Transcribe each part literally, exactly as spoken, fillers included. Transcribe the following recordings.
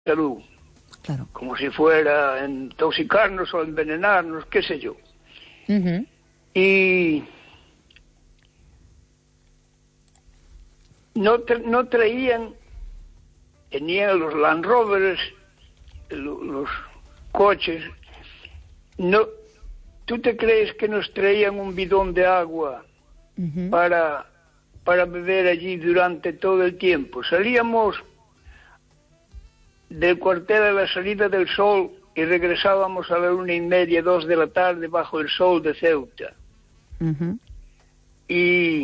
salud. Claro. Como si fuera intoxicarnos o envenenarnos, qué sé yo. Uh-huh. Y no, tra no traían, tenían los Land Rovers, lo, los coches, no, ¿tú te crees que nos traían un bidón de agua uh-huh. para, para beber allí durante todo el tiempo? Salíamos del cuartel a la salida del sol y regresábamos a la una y media, dos de la tarde bajo el sol de Ceuta. Uh-huh. Y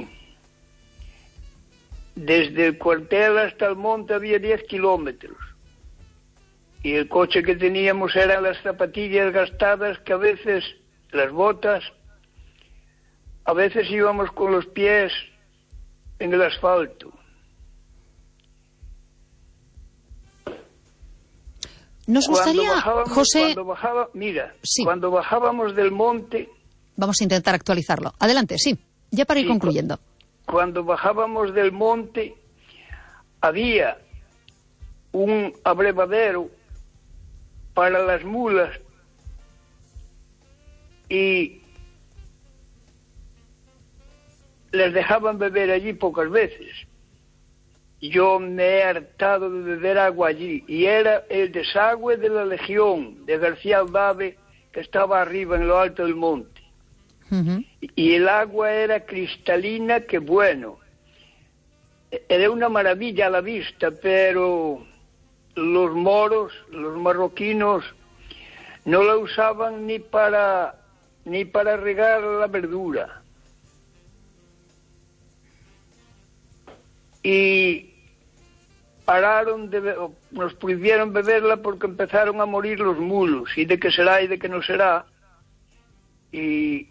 desde el cuartel hasta el monte había diez kilómetros. Y el coche que teníamos eran las zapatillas gastadas, que a veces, las botas, a veces íbamos con los pies en el asfalto. Nos gustaría, José... Cuando bajaba, mira, sí. cuando bajábamos del monte... Vamos a intentar actualizarlo. Adelante, sí, ya para ir sí, concluyendo. Cuando bajábamos del monte, había un abrevadero para las mulas y les dejaban beber allí pocas veces. Yo me he hartado de beber agua allí, y era el desagüe de la Legión de García Aldave, que estaba arriba en lo alto del monte. Uh-huh. Y el agua era cristalina, que bueno, era una maravilla a la vista, pero los moros, los marroquinos, no la usaban ni para, ni para regar la verdura. Y pararon de be- nos prohibieron beberla porque empezaron a morir los mulos, y de qué será y de qué no será, y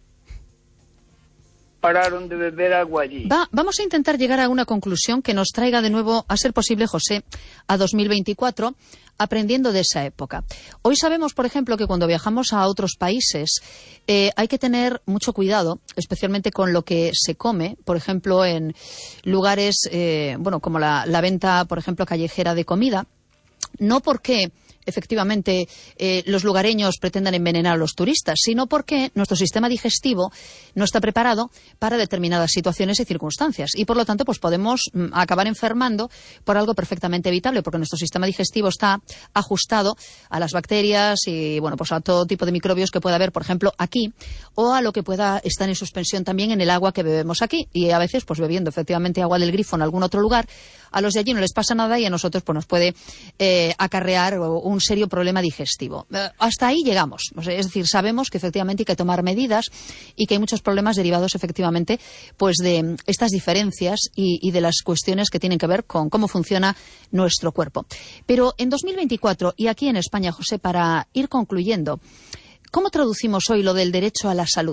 pararon de beber agua allí. Va, vamos a intentar llegar a una conclusión que nos traiga de nuevo, a ser posible, José, a dos mil veinticuatro, aprendiendo de esa época. Hoy sabemos, por ejemplo, que cuando viajamos a otros países eh, hay que tener mucho cuidado, especialmente con lo que se come, por ejemplo, en lugares, eh, bueno, como la, la venta, por ejemplo, callejera de comida, no porque efectivamente eh, los lugareños pretendan envenenar a los turistas, sino porque nuestro sistema digestivo no está preparado para determinadas situaciones y circunstancias, y por lo tanto pues podemos mm, acabar enfermando por algo perfectamente evitable, porque nuestro sistema digestivo está ajustado a las bacterias y bueno, pues a todo tipo de microbios que pueda haber, por ejemplo, aquí, o a lo que pueda estar en suspensión también en el agua que bebemos aquí, y a veces pues bebiendo efectivamente agua del grifo en algún otro lugar, a los de allí no les pasa nada y a nosotros pues nos puede eh, acarrear un serio problema digestivo. Eh, hasta ahí llegamos. O sea, es decir, sabemos que efectivamente hay que tomar medidas y que hay muchos problemas derivados efectivamente pues de estas diferencias y, y de las cuestiones que tienen que ver con cómo funciona nuestro cuerpo. Pero en dos mil veinticuatro, y aquí en España, José, para ir concluyendo, ¿cómo traducimos hoy lo del derecho a la salud?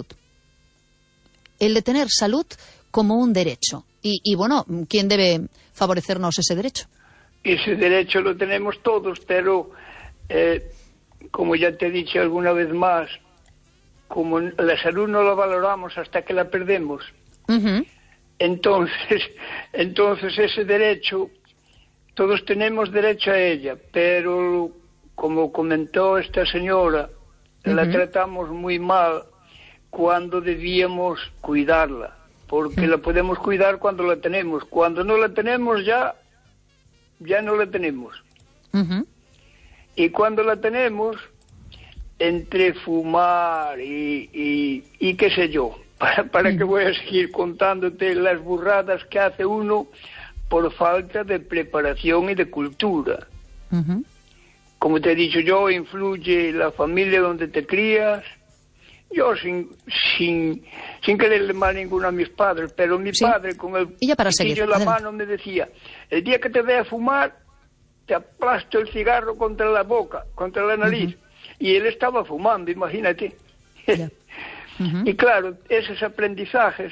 El de tener salud como un derecho. Y, y bueno, ¿quién debe favorecernos ese derecho? Ese derecho lo tenemos todos, pero eh, como ya te he dicho alguna vez más, como la salud no la valoramos hasta que la perdemos, uh-huh. entonces, entonces ese derecho, todos tenemos derecho a ella, pero como comentó esta señora, uh-huh. la tratamos muy mal cuando debíamos cuidarla. Porque uh-huh. la podemos cuidar cuando la tenemos. Cuando no la tenemos ya, ya no la tenemos. Uh-huh. Y cuando la tenemos, entre fumar y, y, y qué sé yo, para, para uh-huh. que voy a seguir contándote las burradas que hace uno por falta de preparación y de cultura. Uh-huh. Como te he dicho yo, influye la familia donde te crías. Yo sin sin sin quererle mal ninguno a mis padres, pero mi sí. padre con el cuchillo en la mano me decía: el día que te vea fumar, te aplasto el cigarro contra la boca, contra la nariz. Uh-huh. Y él estaba fumando, imagínate. Yeah. Uh-huh. Y claro, esos aprendizajes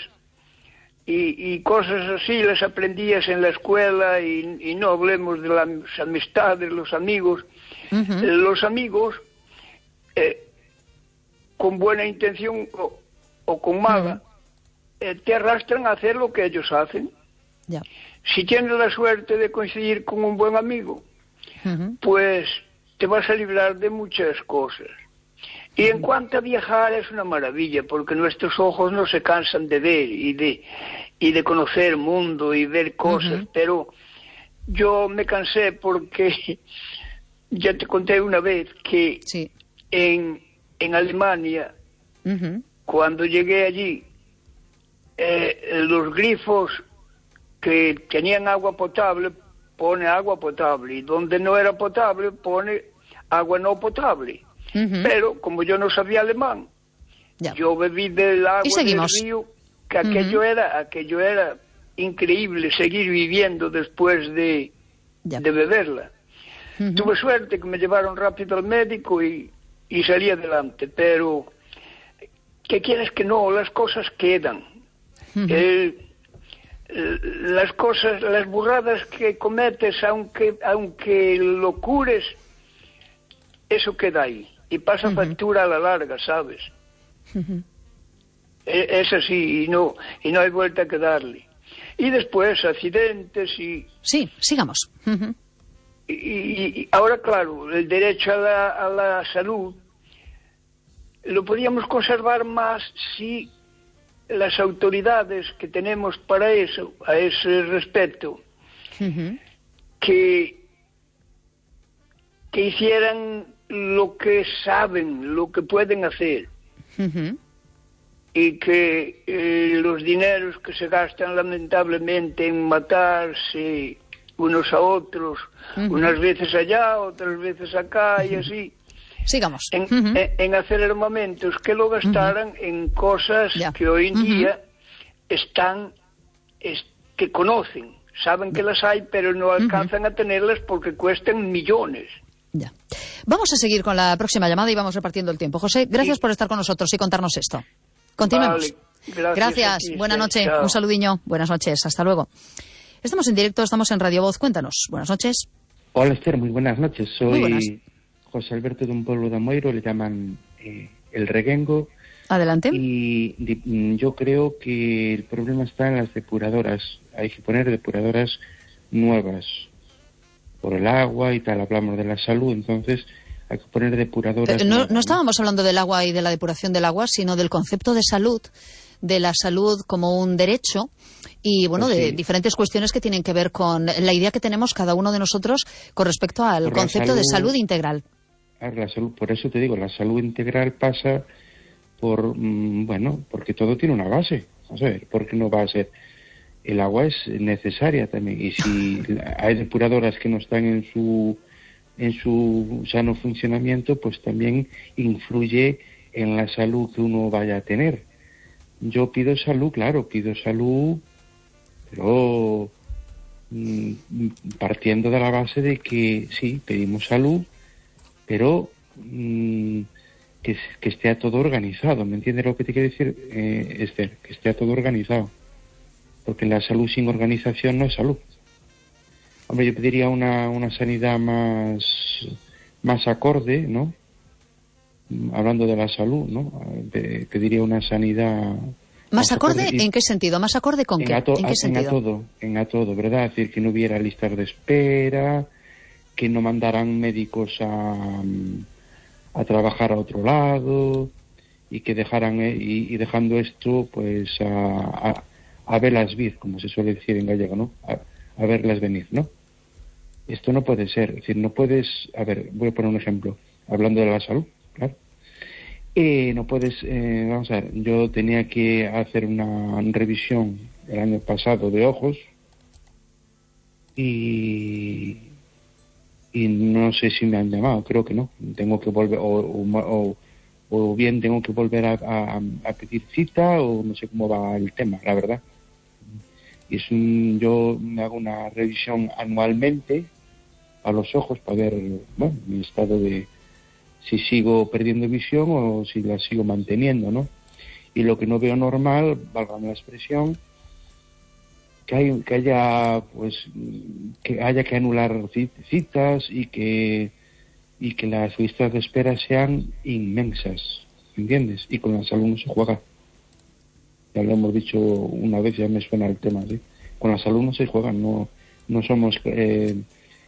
y, y cosas así las aprendías en la escuela, y, y no hablemos de las amistades, los amigos. Uh-huh. Los amigos... Eh, con buena intención o, o con mala, uh-huh. eh, te arrastran a hacer lo que ellos hacen. Yeah. Si tienes la suerte de coincidir con un buen amigo, uh-huh. pues te vas a librar de muchas cosas. Y en cuanto a viajar, es una maravilla, porque nuestros ojos no se cansan de ver y de, y de conocer mundo y ver cosas, uh-huh. pero yo me cansé porque ya te conté una vez que sí. en, en Alemania, uh-huh. cuando llegué allí, eh, los grifos que tenían agua potable, pone agua potable, y donde no era potable, pone agua no potable. Uh-huh. Pero como yo no sabía alemán, ya. yo bebí del agua del río, que aquello uh-huh. era aquello era increíble, seguir viviendo después de, de beberla. Uh-huh. Tuve suerte que me llevaron rápido al médico y, y salí adelante, pero ¿qué quieres que no? Las cosas quedan. Uh-huh. El, el, las cosas, las burradas que cometes, aunque, aunque lo cures, eso queda ahí. Y pasa uh-huh. factura a la larga, ¿sabes? Uh-huh. Es, es así, y no, y no hay vuelta que darle. Y después, accidentes y... Sí, sigamos. Uh-huh. y, y, y ahora, claro, el derecho a la, a la salud lo podríamos conservar más si las autoridades que tenemos para eso, a ese respecto, uh-huh. que, que hicieran lo que saben, lo que pueden hacer, uh-huh. y que eh, los dineros que se gastan lamentablemente en matarse unos a otros, uh-huh. unas veces allá, otras veces acá, uh-huh. y así, sigamos, en, uh-huh. en, en hacer armamentos, que lo gastaran uh-huh. en cosas ya. que hoy en uh-huh. día están, es, que conocen, saben que las hay, pero no alcanzan uh-huh. a tenerlas porque cuestan millones. Ya. Vamos a seguir con la próxima llamada y vamos repartiendo el tiempo. José, gracias sí. por estar con nosotros y contarnos esto. Continuemos. Vale. Gracias. gracias. Buenas noches. Un saludiño. Buenas noches. Hasta luego. Estamos en directo, estamos en Radio Voz. Cuéntanos. Buenas noches. Hola, Esther. Muy buenas noches. Soy muy buenas. José Alberto de un pueblo de Amoiro. Le llaman eh, El Reguengo. Adelante. Y de, yo creo que el problema está en las depuradoras. Hay que poner depuradoras nuevas. Por el agua y tal, hablamos de la salud, entonces hay que poner depuradoras. Eh, no, no estábamos hablando del agua y de la depuración del agua, sino del concepto de salud, de la salud como un derecho y, bueno, pues sí. de diferentes cuestiones que tienen que ver con la idea que tenemos cada uno de nosotros con respecto al por concepto salud, de salud integral. La salud, por eso te digo, la salud integral pasa por, mmm, bueno, porque todo tiene una base. Vamos a ver, ¿por qué no va a ser? El agua es necesaria también, y si hay depuradoras que no están en su en su sano funcionamiento, pues también influye en la salud que uno vaya a tener. Yo pido salud, claro, pido salud, pero mmm, partiendo de la base de que sí, pedimos salud, pero mmm, que, que esté todo organizado. ¿Me entiendes lo que te quiero decir, eh, Esther? Que esté todo organizado. Porque la salud sin organización no es salud. Hombre, yo pediría una, una sanidad más, más acorde, ¿no? Hablando de la salud, ¿no? Pediría una sanidad... ¿Más acorde? ¿En qué sentido? ¿Más acorde con qué? ¿En qué sentido? En a todo, en a todo, ¿verdad? Es decir, que no hubiera listas de espera, que no mandaran médicos a, a trabajar a otro lado, y que dejaran, y, y dejando esto, pues, a... a a verlas vir, como se suele decir en gallego, ¿no? A, a verlas venir, ¿no? Esto no puede ser, es decir, no puedes... A ver, voy a poner un ejemplo, hablando de la salud, claro. Eh, no puedes... Eh, vamos a ver, yo tenía que hacer una revisión el año pasado de ojos y... y no sé si me han llamado, creo que no. Tengo que volver... o, o, o bien tengo que volver a, a, a pedir cita, o no sé cómo va el tema, la verdad. Y es un, yo me hago una revisión anualmente a los ojos para ver, bueno, mi estado de si sigo perdiendo visión o si la sigo manteniendo, ¿no? Y lo que no veo normal, válgame la expresión, que hay, que haya, pues, que haya que anular citas y que y que las listas de espera sean inmensas, ¿entiendes? Y con la salud no se juega. Ya lo hemos dicho una vez, ya me suena el tema, ¿sí? Con la salud no se juega, no no somos eh,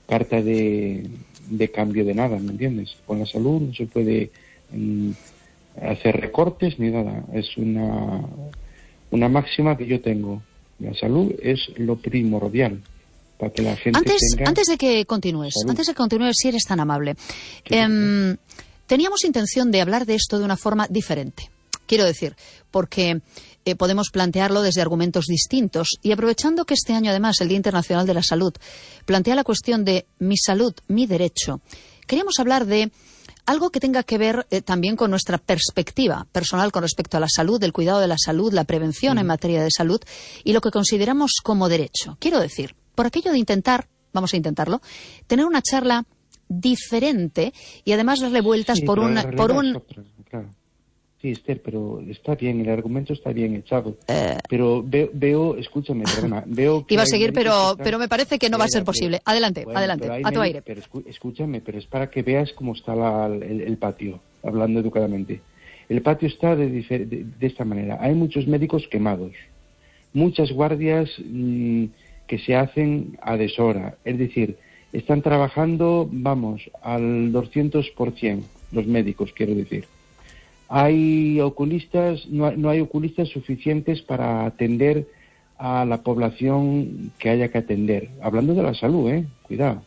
carta de, de cambio de nada, ¿me entiendes? Con la salud no se puede mm, hacer recortes ni nada. Es una, una máxima que yo tengo. La salud es lo primordial para que la gente antes, tenga antes de que continúes, salud. antes de que continúes, si eres tan amable, eh, teníamos intención de hablar de esto de una forma diferente. Quiero decir, porque eh, podemos plantearlo desde argumentos distintos y aprovechando que este año, además, el Día Internacional de la Salud plantea la cuestión de mi salud, mi derecho, queríamos hablar de algo que tenga que ver eh, también con nuestra perspectiva personal con respecto a la salud, el cuidado de la salud, la prevención mm. en materia de salud y lo que consideramos como derecho. Quiero decir, por aquello de intentar, vamos a intentarlo, tener una charla diferente y además darle vueltas sí, por, una, por un... Otra, claro. Sí, Esther, pero está bien, el argumento está bien echado. Eh... Pero veo, veo, escúchame, perdona, veo que... Iba a seguir, pero, están... pero me parece que no va a ser posible. Adelante, bueno, adelante, a tu aire. Pero escúchame, pero es para que veas cómo está la, el, el patio, hablando educadamente. El patio está de, de, de esta manera. Hay muchos médicos quemados, muchas guardias mmm, que se hacen a deshora. Es decir, están trabajando, vamos, al doscientos por ciento los médicos, quiero decir. Hay oculistas, no hay, no hay oculistas suficientes para atender a la población que haya que atender. Hablando de la salud, eh, cuidado.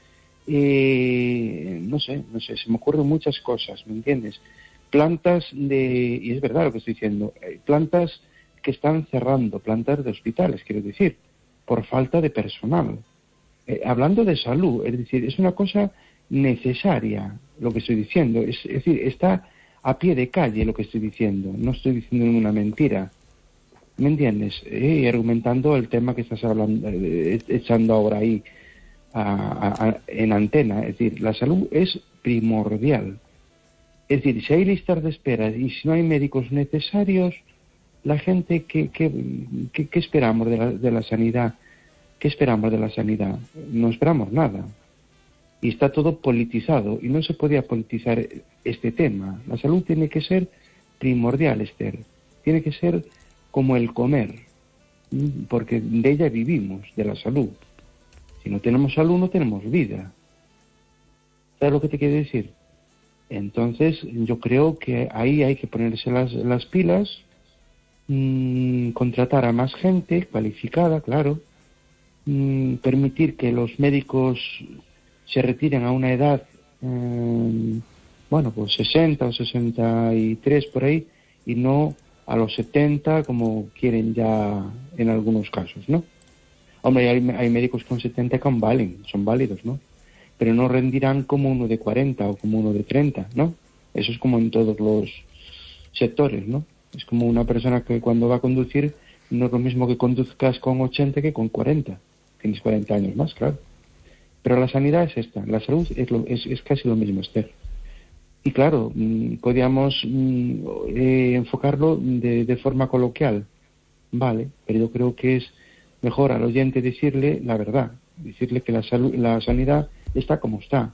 Eh, no sé, no sé, se me ocurren muchas cosas, ¿me entiendes? Plantas de, y es verdad lo que estoy diciendo, eh, plantas que están cerrando, plantas de hospitales, quiero decir, por falta de personal. Eh, hablando de salud, es decir, es una cosa necesaria lo que estoy diciendo, es, es decir, está a pie de calle lo que estoy diciendo, no estoy diciendo una mentira, ¿me entiendes? Eh, argumentando el tema que estás hablando, eh, echando ahora ahí a, a, en antena, es decir, la salud es primordial, es decir, si hay listas de espera y si no hay médicos necesarios, la gente, ¿qué, qué, qué, qué esperamos de la, de la sanidad? ¿Qué esperamos de la sanidad? No esperamos nada. Y está todo politizado y no se podía politizar este tema. La salud tiene que ser primordial, Esther. Tiene que ser como el comer, porque de ella vivimos, de la salud. Si no tenemos salud, no tenemos vida. ¿Sabes lo que te quiero decir? Entonces, yo creo que ahí hay que ponerse las, las pilas, mmm, contratar a más gente cualificada, claro, mmm, permitir que los médicos se retiren a una edad, eh, bueno, pues sesenta o sesenta y tres por ahí, y no a los setenta como quieren ya en algunos casos, ¿no? Hombre, hay, hay médicos con setenta que aún valen, son válidos, ¿no? Pero no rendirán como uno de cuarenta o como uno de treinta, ¿no? Eso es como en todos los sectores, ¿no? Es como una persona que cuando va a conducir no es lo mismo que conduzcas con ochenta que con cuarenta. Tienes cuarenta años más, claro. Pero la sanidad es esta, la salud es, lo, es, es casi lo mismo, Esther. Y claro, mmm, podríamos mmm, eh, enfocarlo de, de forma coloquial, vale, pero yo creo que es mejor al oyente decirle la verdad, decirle que la, salud, la sanidad está como está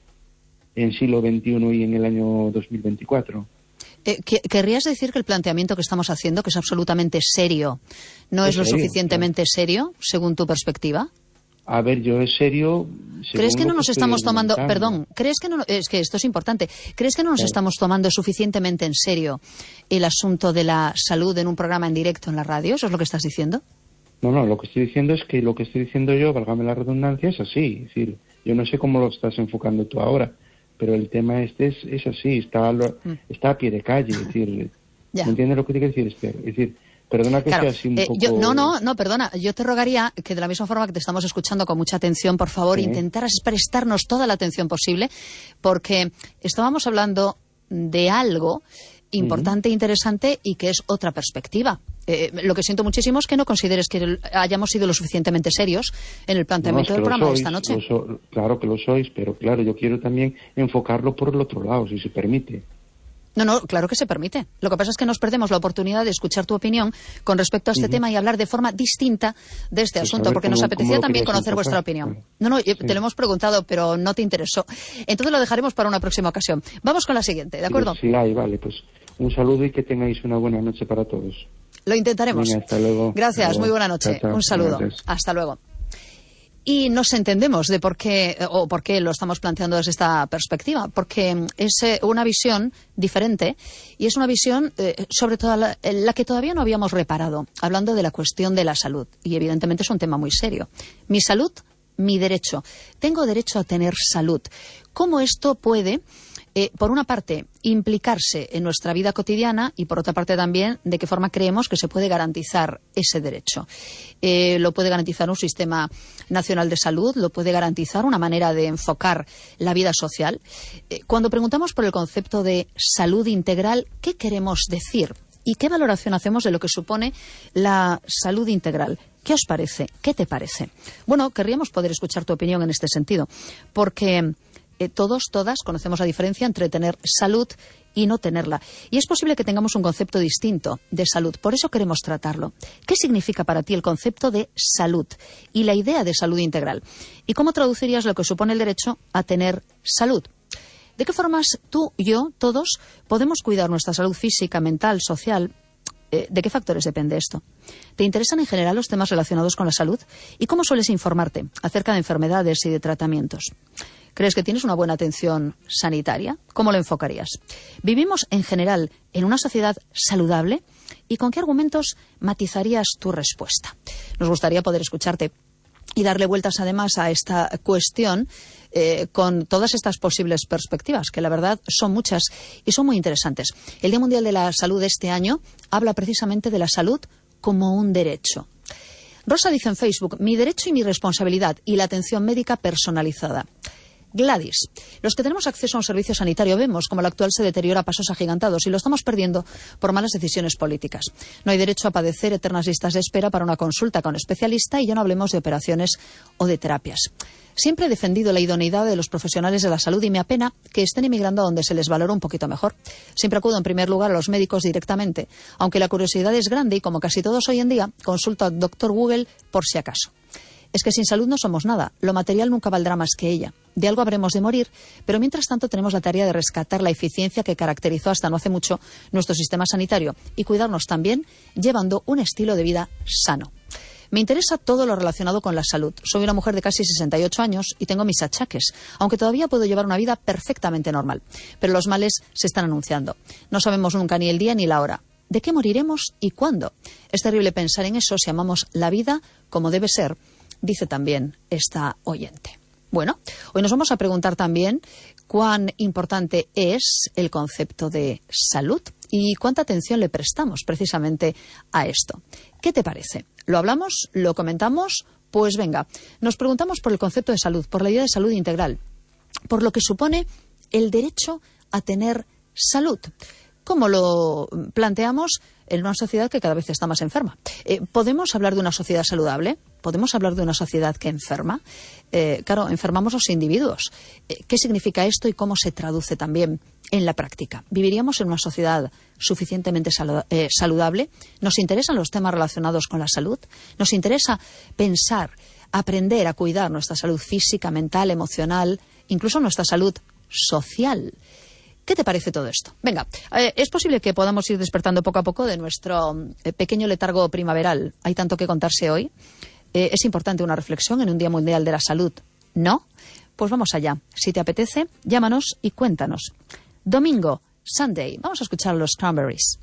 en siglo veintiuno y en el año dos mil veinticuatro. Eh, ¿Querrías decir que el planteamiento que estamos haciendo, que es absolutamente serio, no es, es lo serio, suficientemente claro. serio, según tu perspectiva? A ver, yo es serio. ¿Crees que no nos estamos tomando, perdón, crees que no, es que esto es importante, ¿crees que no nos claro. estamos tomando suficientemente en serio el asunto de la salud en un programa en directo en la radio? ¿Eso es lo que estás diciendo? No, no, lo que estoy diciendo es que lo que estoy diciendo yo, válgame la redundancia, es así. Es decir, yo no sé cómo lo estás enfocando tú ahora, pero el tema este es, es así, está, lo, mm. está a pie de calle. Es decir, ¿me entiendes lo que te quiero decir, Esther? Es decir, perdona que claro, sea así un eh, poco... Yo, no, no, no, perdona. Yo te rogaría que de la misma forma que te estamos escuchando con mucha atención, por favor, sí. intentaras prestarnos toda la atención posible, porque estábamos hablando de algo importante, uh-huh. interesante y que es otra perspectiva. Eh, lo que siento muchísimo es que no consideres que hayamos sido lo suficientemente serios en el planteamiento no, del programa sois, de esta noche. So, claro que lo sois, pero claro, yo quiero también enfocarlo por el otro lado, si se permite. No, no, claro que se permite. Lo que pasa es que nos perdemos la oportunidad de escuchar tu opinión con respecto a este uh-huh. tema y hablar de forma distinta de este pues asunto, porque cómo, nos apetecía también conocer enfocar. vuestra opinión. Claro. No, no, sí. te lo hemos preguntado, pero no te interesó. Entonces lo dejaremos para una próxima ocasión. Vamos con la siguiente, ¿de acuerdo? Sí, hay, vale, pues un saludo y que tengáis una buena noche para todos. Lo intentaremos. Venga, hasta luego. Gracias, hasta luego. muy buena noche. Chao, chao. Un saludo. Gracias. Hasta luego. Y nos entendemos de por qué, o por qué lo estamos planteando desde esta perspectiva, porque es eh, una visión diferente y es una visión eh, sobre todo la, la que todavía no habíamos reparado, hablando de la cuestión de la salud. Y evidentemente es un tema muy serio. Mi salud, mi derecho. Tengo derecho a tener salud. ¿Cómo esto puede, eh, por una parte, implicarse en nuestra vida cotidiana y, por otra parte, también de qué forma creemos que se puede garantizar ese derecho? Eh, lo puede garantizar un sistema nacional de salud, lo puede garantizar una manera de enfocar la vida social. Eh, cuando preguntamos por el concepto de salud integral, ¿qué queremos decir? ¿Y qué valoración hacemos de lo que supone la salud integral? ¿Qué os parece? ¿Qué te parece? Bueno, querríamos poder escuchar tu opinión en este sentido, porque eh, todos, todas conocemos la diferencia entre tener salud y no tenerla. Y es posible que tengamos un concepto distinto de salud. Por eso queremos tratarlo. ¿Qué significa para ti el concepto de salud y la idea de salud integral? ¿Y cómo traducirías lo que supone el derecho a tener salud? ¿De qué formas tú, yo, todos podemos cuidar nuestra salud física, mental, social? Eh, ¿De qué factores depende esto? ¿Te interesan en general los temas relacionados con la salud? ¿Y cómo sueles informarte acerca de enfermedades y de tratamientos? ¿Crees que tienes una buena atención sanitaria? ¿Cómo lo enfocarías? ¿Vivimos en general en una sociedad saludable? ¿Y con qué argumentos matizarías tu respuesta? Nos gustaría poder escucharte y darle vueltas además a esta cuestión eh, con todas estas posibles perspectivas, que la verdad son muchas y son muy interesantes. El Día Mundial de la Salud de este año habla precisamente de la salud como un derecho. Rosa dice en Facebook: mi derecho y mi responsabilidad y la atención médica personalizada. Gladys, los que tenemos acceso a un servicio sanitario vemos cómo el actual se deteriora a pasos agigantados y lo estamos perdiendo por malas decisiones políticas. No hay derecho a padecer eternas listas de espera para una consulta con especialista y ya no hablemos de operaciones o de terapias. Siempre he defendido la idoneidad de los profesionales de la salud y me apena que estén emigrando a donde se les valora un poquito mejor. Siempre acudo en primer lugar a los médicos directamente, aunque la curiosidad es grande y, como casi todos hoy en día, consulto al doctor Google por si acaso. Es que sin salud no somos nada. Lo material nunca valdrá más que ella. De algo habremos de morir, pero mientras tanto tenemos la tarea de rescatar la eficiencia que caracterizó hasta no hace mucho nuestro sistema sanitario y cuidarnos también llevando un estilo de vida sano. Me interesa todo lo relacionado con la salud. Soy una mujer de casi sesenta y ocho años y tengo mis achaques, aunque todavía puedo llevar una vida perfectamente normal. Pero los males se están anunciando. No sabemos nunca ni el día ni la hora. ¿De qué moriremos y cuándo? Es terrible pensar en eso si amamos la vida como debe ser, dice también esta oyente. Bueno, hoy nos vamos a preguntar también cuán importante es el concepto de salud y cuánta atención le prestamos precisamente a esto. ¿Qué te parece? ¿Lo hablamos? ¿Lo comentamos? Pues venga, nos preguntamos por el concepto de salud, por la idea de salud integral, por lo que supone el derecho a tener salud. ¿Cómo lo planteamos en una sociedad que cada vez está más enferma? Eh, ¿Podemos hablar de una sociedad saludable? ¿Podemos hablar de una sociedad que enferma? Eh, claro, enfermamos los individuos. Eh, ¿Qué significa esto y cómo se traduce también en la práctica? ¿Viviríamos en una sociedad suficientemente salu- eh, saludable? ¿Nos interesan los temas relacionados con la salud? ¿Nos interesa pensar, aprender a cuidar nuestra salud física, mental, emocional, incluso nuestra salud social? ¿Qué te parece todo esto? Venga, eh, es posible que podamos ir despertando poco a poco de nuestro eh, pequeño letargo primaveral. Hay tanto que contarse hoy. Eh, es importante una reflexión en un Día Mundial de la Salud, ¿no? Pues vamos allá. Si te apetece, llámanos y cuéntanos. Domingo, Sunday. Vamos a escuchar a los Cranberries.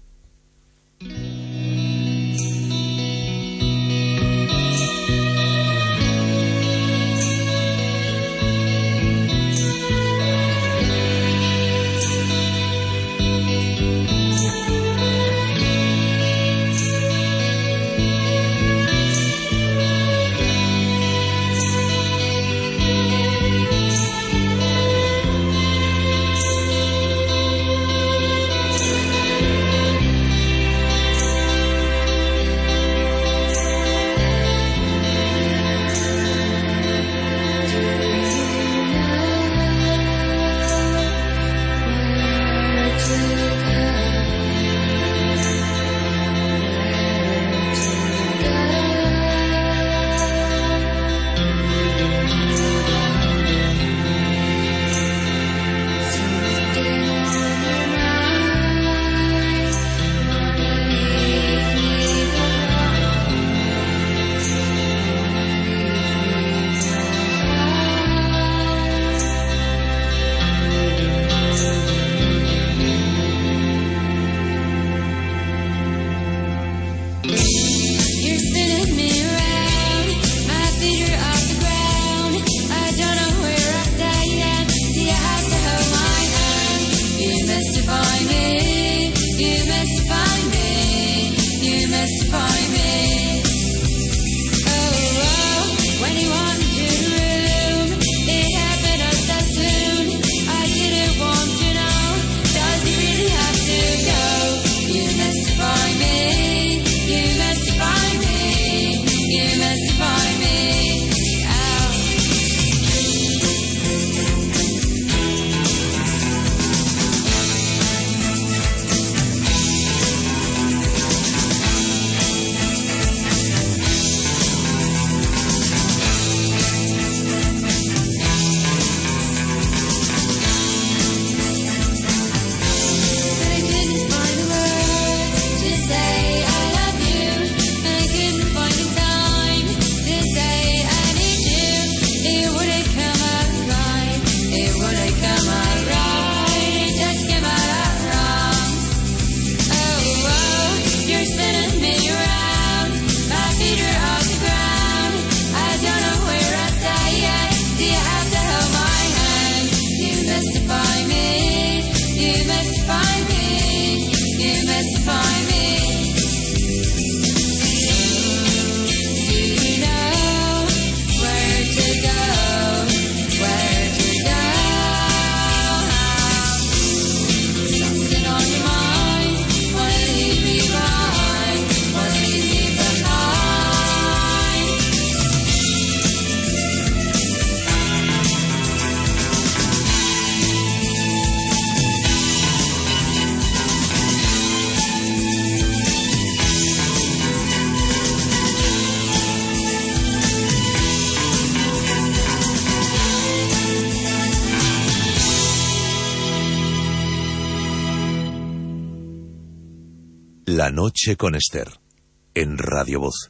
La noche con Esther, en Radio Voz.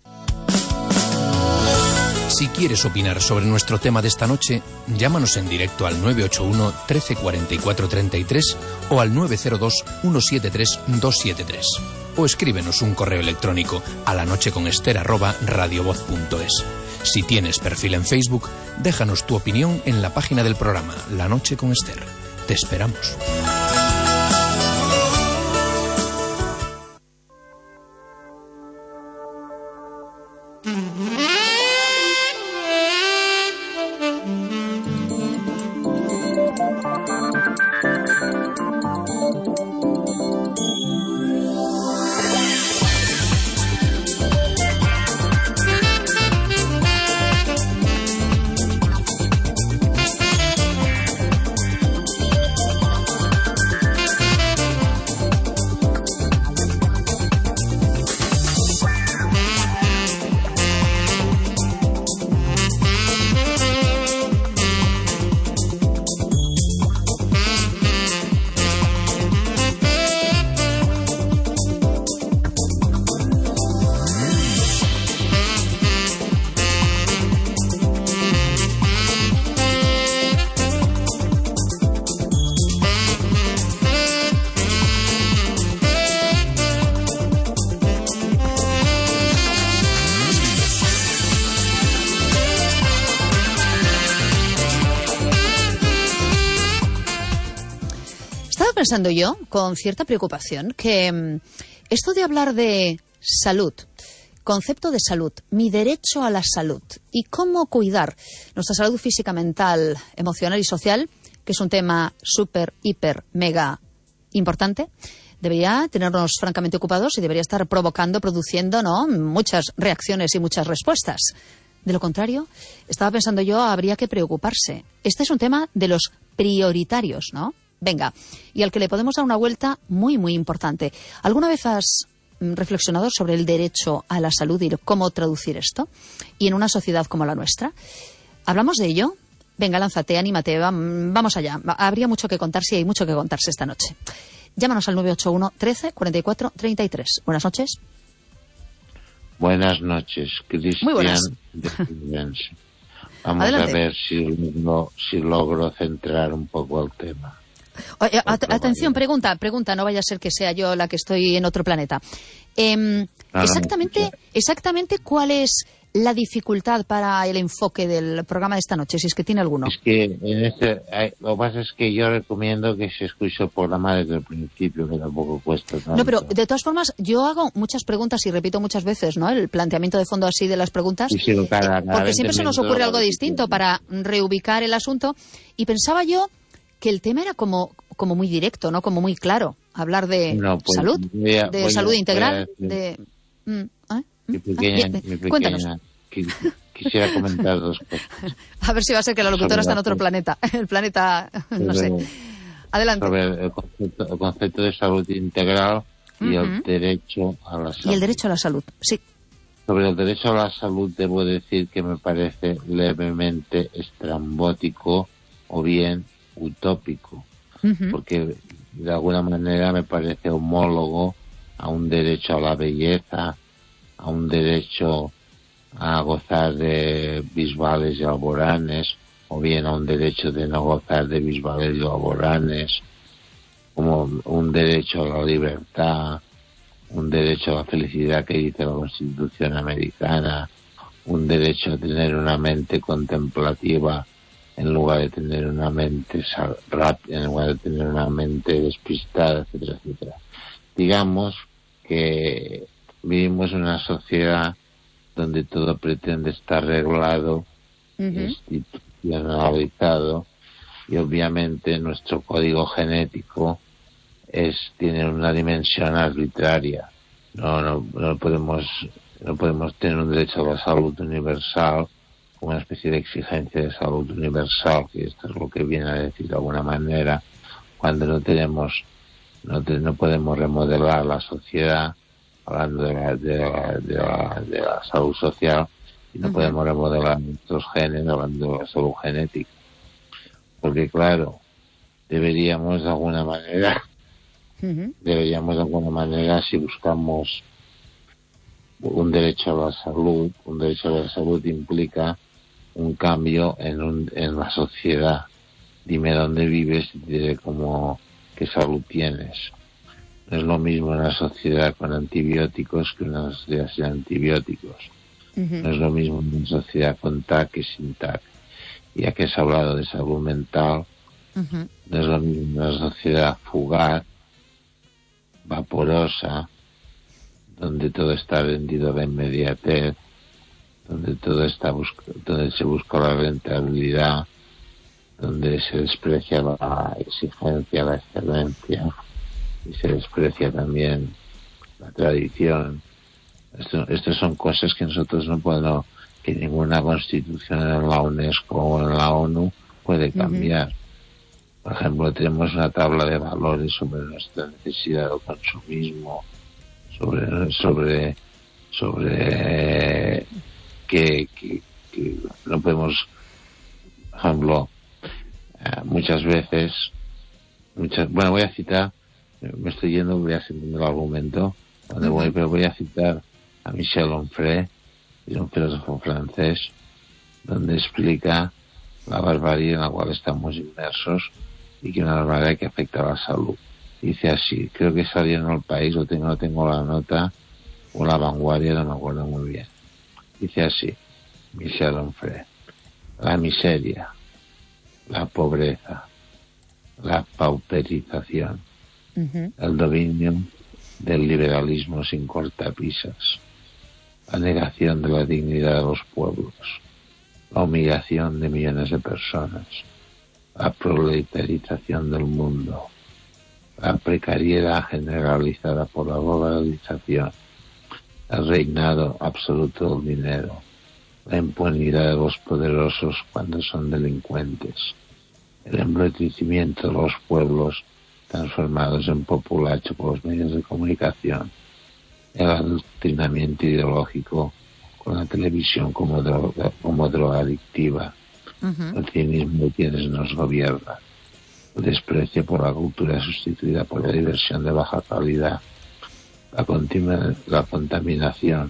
Si quieres opinar sobre nuestro tema de esta noche, llámanos en directo al nueve ocho uno, trece cuarenta y cuatro, treinta y tres o al nueve cero dos, ciento setenta y tres, doscientos setenta y tres. O escríbenos un correo electrónico a lanocheconester arroba radiovoz punto es. Si tienes perfil en Facebook, déjanos tu opinión en la página del programa La Noche con Esther. Te esperamos. Pensando yo, con cierta preocupación, que um, esto de hablar de salud, concepto de salud, mi derecho a la salud y cómo cuidar nuestra salud física, mental, emocional y social, que es un tema súper, hiper, mega importante, debería tenernos francamente ocupados y debería estar provocando, produciendo, ¿no?, muchas reacciones y muchas respuestas. De lo contrario, estaba pensando yo, habría que preocuparse. Este es un tema de los prioritarios, ¿no? Venga, y al que le podemos dar una vuelta muy, muy importante. ¿Alguna vez has reflexionado sobre el derecho a la salud y cómo traducir esto? Y en una sociedad como la nuestra. ¿Hablamos de ello? Venga, lánzate, anímate, vamos allá. Habría mucho que contar, sí, hay mucho que contarse esta noche. Llámanos al nueve ocho uno, trece, cuarenta y cuatro, treinta y tres. Buenas noches. Buenas noches, Cristian. Muy buenas. Vamos Adelante. a ver si, no, si logro centrar un poco el tema. Oye, at- atención, pregunta, pregunta, no vaya a ser que sea yo la que estoy en otro planeta. Eh, no, exactamente, no, no. exactamente cuál es la dificultad para el enfoque del programa de esta noche, si es que tiene alguno. Es que en este, hay, lo que pasa es que yo recomiendo que se escuche el programa desde el principio, que tampoco cuesta tanto. No, pero de todas formas, yo hago muchas preguntas y repito muchas veces, ¿no?, el planteamiento de fondo así de las preguntas, Sí, sí, cada- cada porque siempre se nos ocurre algo veinte distinto para reubicar el asunto. Y pensaba yo que el tema era como, como muy directo, ¿no?, como muy claro. Hablar de No, pues, salud, voy a- de voy a- salud voy a integral, decir- de... Mm, ¿eh? Mi ¿Mm? pequeña, Ah, bien, mi cuéntanos. pequeña, qui- quisiera comentar dos cosas. A ver si va a ser que la locutora Sobre está en la- otro planeta. El planeta, no sé. Sobre- Adelante. Sobre el concepto, el concepto de salud integral y el Ujú. derecho a la salud. Y el derecho a la salud, sí. Sobre el derecho a la salud debo decir que me parece levemente estrambótico o bien utópico, Ujú. porque de alguna manera me parece homólogo a un derecho a la belleza, a un derecho a gozar de visuales y alboranes, o bien a un derecho de no gozar de bisbales laborales, como un derecho a la libertad, un derecho a la felicidad que dice la Constitución americana, un derecho a tener una mente contemplativa en lugar de tener una mente rápida, en lugar de tener una mente despistada, etcétera, etcétera. Digamos que vivimos en una sociedad donde todo pretende estar reglado, uh-huh. institucionalizado, y obviamente nuestro código genético es tiene una dimensión arbitraria. No, no, no podemos no podemos tener un derecho a la salud universal, una especie de exigencia de salud universal, que esto es lo que viene a decir de alguna manera, cuando no tenemos, no, te, no podemos remodelar la sociedad, hablando de la, de la, de la, de la salud social, y no uh-huh. podemos remodelar nuestros genes, hablando de la salud genética. Porque claro, deberíamos de alguna manera, uh-huh. deberíamos de alguna manera, si buscamos un derecho a la salud, un derecho a la salud implica un cambio en, un, en la sociedad. Dime dónde vives y diré cómo, qué salud tienes. No es lo mismo una sociedad con antibióticos que una sociedad sin antibióticos. Uh-huh. No es lo mismo una sociedad con T A C que sin T A C. Ya que has hablado de salud mental, uh-huh. no es lo mismo una sociedad fugaz, vaporosa, donde todo está vendido de inmediatez, donde todo está busca, donde se busca la rentabilidad, donde se desprecia la exigencia, la excelencia, y se desprecia también la tradición. Esto, estas son cosas que nosotros no podemos, que ninguna constitución en la UNESCO o en la ONU puede cambiar. Uh-huh. Por ejemplo, tenemos una tabla de valores sobre nuestra necesidad de consumismo, sobre sobre sobre que, que, que no podemos, por ejemplo, eh, muchas veces muchas bueno voy a citar, me estoy yendo, voy a seguir el argumento donde voy, pero voy a citar a Michel Onfray, es un filósofo francés, donde explica la barbarie en la cual estamos inmersos y que una barbarie que afecta a la salud. Dice así, creo que salió en El País, o tengo, no tengo la nota, o La Vanguardia, no me acuerdo muy bien. Dice así, Michel Onfray: la miseria, la pobreza, la pauperización, uh-huh. el dominio del liberalismo sin cortapisas, la negación de la dignidad de los pueblos, la humillación de millones de personas, la proletarización del mundo, la precariedad generalizada por la globalización, el reinado absoluto del dinero, la impunidad de los poderosos cuando son delincuentes, el embrutecimiento de los pueblos transformados en populacho por los medios de comunicación, el adoctrinamiento ideológico con la televisión como droga, como droga adictiva, uh-huh. el cinismo de quienes nos gobiernan, el desprecio por la cultura sustituida por la diversión de baja calidad, la, continu- la contaminación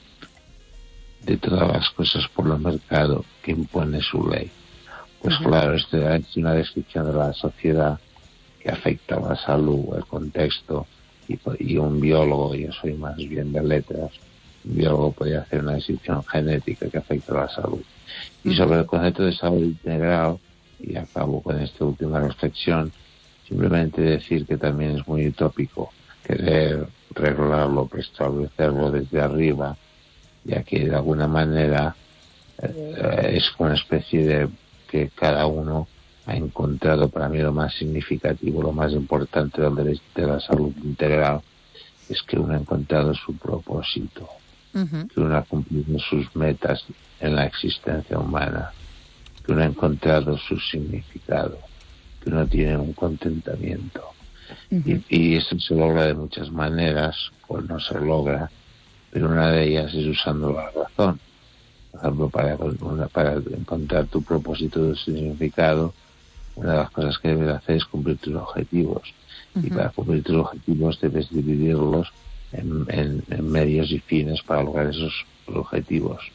de todas las cosas por el mercado que impone su ley. Pues uh-huh. claro, esto es una descripción de la sociedad que afecta a la salud, el contexto, y, y un biólogo, yo soy más bien de letras, un biólogo podría hacer una descripción genética que afecta a la salud. Y uh-huh. sobre el concepto de salud integral, y acabo con esta última reflexión, simplemente decir que también es muy utópico querer regularlo, establecerlo desde arriba, ya que de alguna manera eh, es una especie de que cada uno ha encontrado, para mí lo más significativo, lo más importante del derecho de la salud integral, es que uno ha encontrado su propósito, uh-huh. que uno ha cumplido sus metas en la existencia humana, que uno ha encontrado su significado, que uno tiene un contentamiento. Uh-huh. Y, y esto se logra de muchas maneras, o no se logra, pero una de ellas es usando la razón. Por ejemplo, para, una, para encontrar tu propósito, tu significado, una de las cosas que debes hacer es cumplir tus objetivos. Uh-huh. Y para cumplir tus objetivos debes dividirlos en, en, en medios y fines para lograr esos objetivos.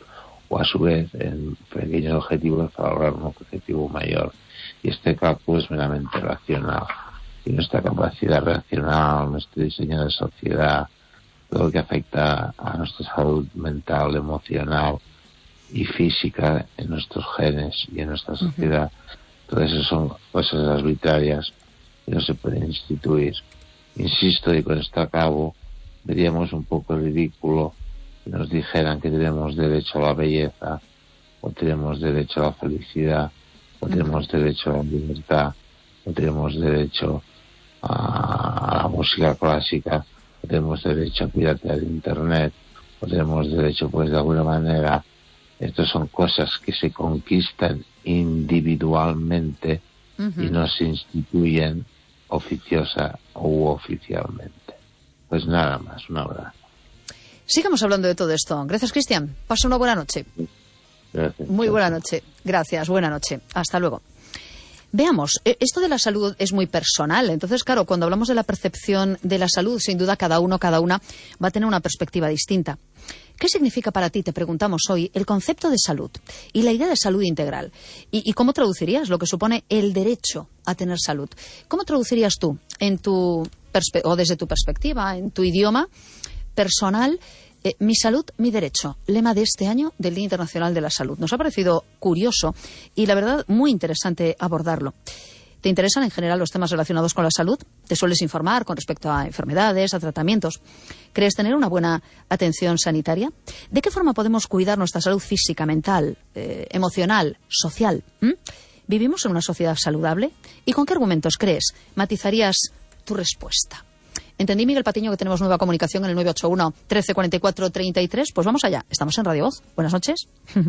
o a su vez en pequeños objetivos para lograr un objetivo mayor. Y este cálculo es meramente racional. Y nuestra capacidad racional, nuestro diseño de sociedad, todo lo que afecta a nuestra salud mental, emocional y física en nuestros genes y en nuestra sociedad, uh-huh. todas esas son cosas arbitrarias que no se pueden instituir. Insisto, y con esto acabo, veríamos un poco ridículo si nos dijeran que tenemos derecho a la belleza, o tenemos derecho a la felicidad, o tenemos derecho a la libertad, o tenemos derecho a, a la música clásica, o tenemos derecho a piratear internet, o tenemos derecho, pues de alguna manera, estas son cosas que se conquistan individualmente uh-huh. y no se instituyen oficiosa u oficialmente. Pues nada más, un abrazo. Sigamos hablando de todo esto. Gracias, Cristian. Pasa una buena noche. Gracias. Muy buena noche. Gracias, buena noche. Hasta luego. Veamos, esto de la salud es muy personal. Entonces, claro, cuando hablamos de la percepción de la salud, sin duda cada uno, cada una va a tener una perspectiva distinta. ¿Qué significa para ti, te preguntamos hoy, el concepto de salud y la idea de salud integral? ¿Y, y cómo traducirías lo que supone el derecho a tener salud? ¿Cómo traducirías tú, en tu perspe- o desde tu perspectiva, en tu idioma personal, eh, mi salud, mi derecho? Lema de este año del Día Internacional de la Salud. Nos ha parecido curioso y, la verdad, muy interesante abordarlo. ¿Te interesan en general los temas relacionados con la salud? ¿Te sueles informar con respecto a enfermedades, a tratamientos? ¿Crees tener una buena atención sanitaria? ¿De qué forma podemos cuidar nuestra salud física, mental, eh, emocional, social? ¿Mm? ¿Vivimos en una sociedad saludable? ¿Y con qué argumentos crees? Matizarías tu respuesta. Entendí, Miguel Patiño, que tenemos nueva comunicación en el nueve ocho uno, trece cuarenta y cuatro, treinta y tres. Pues vamos allá. Estamos en Radio Voz. Buenas noches.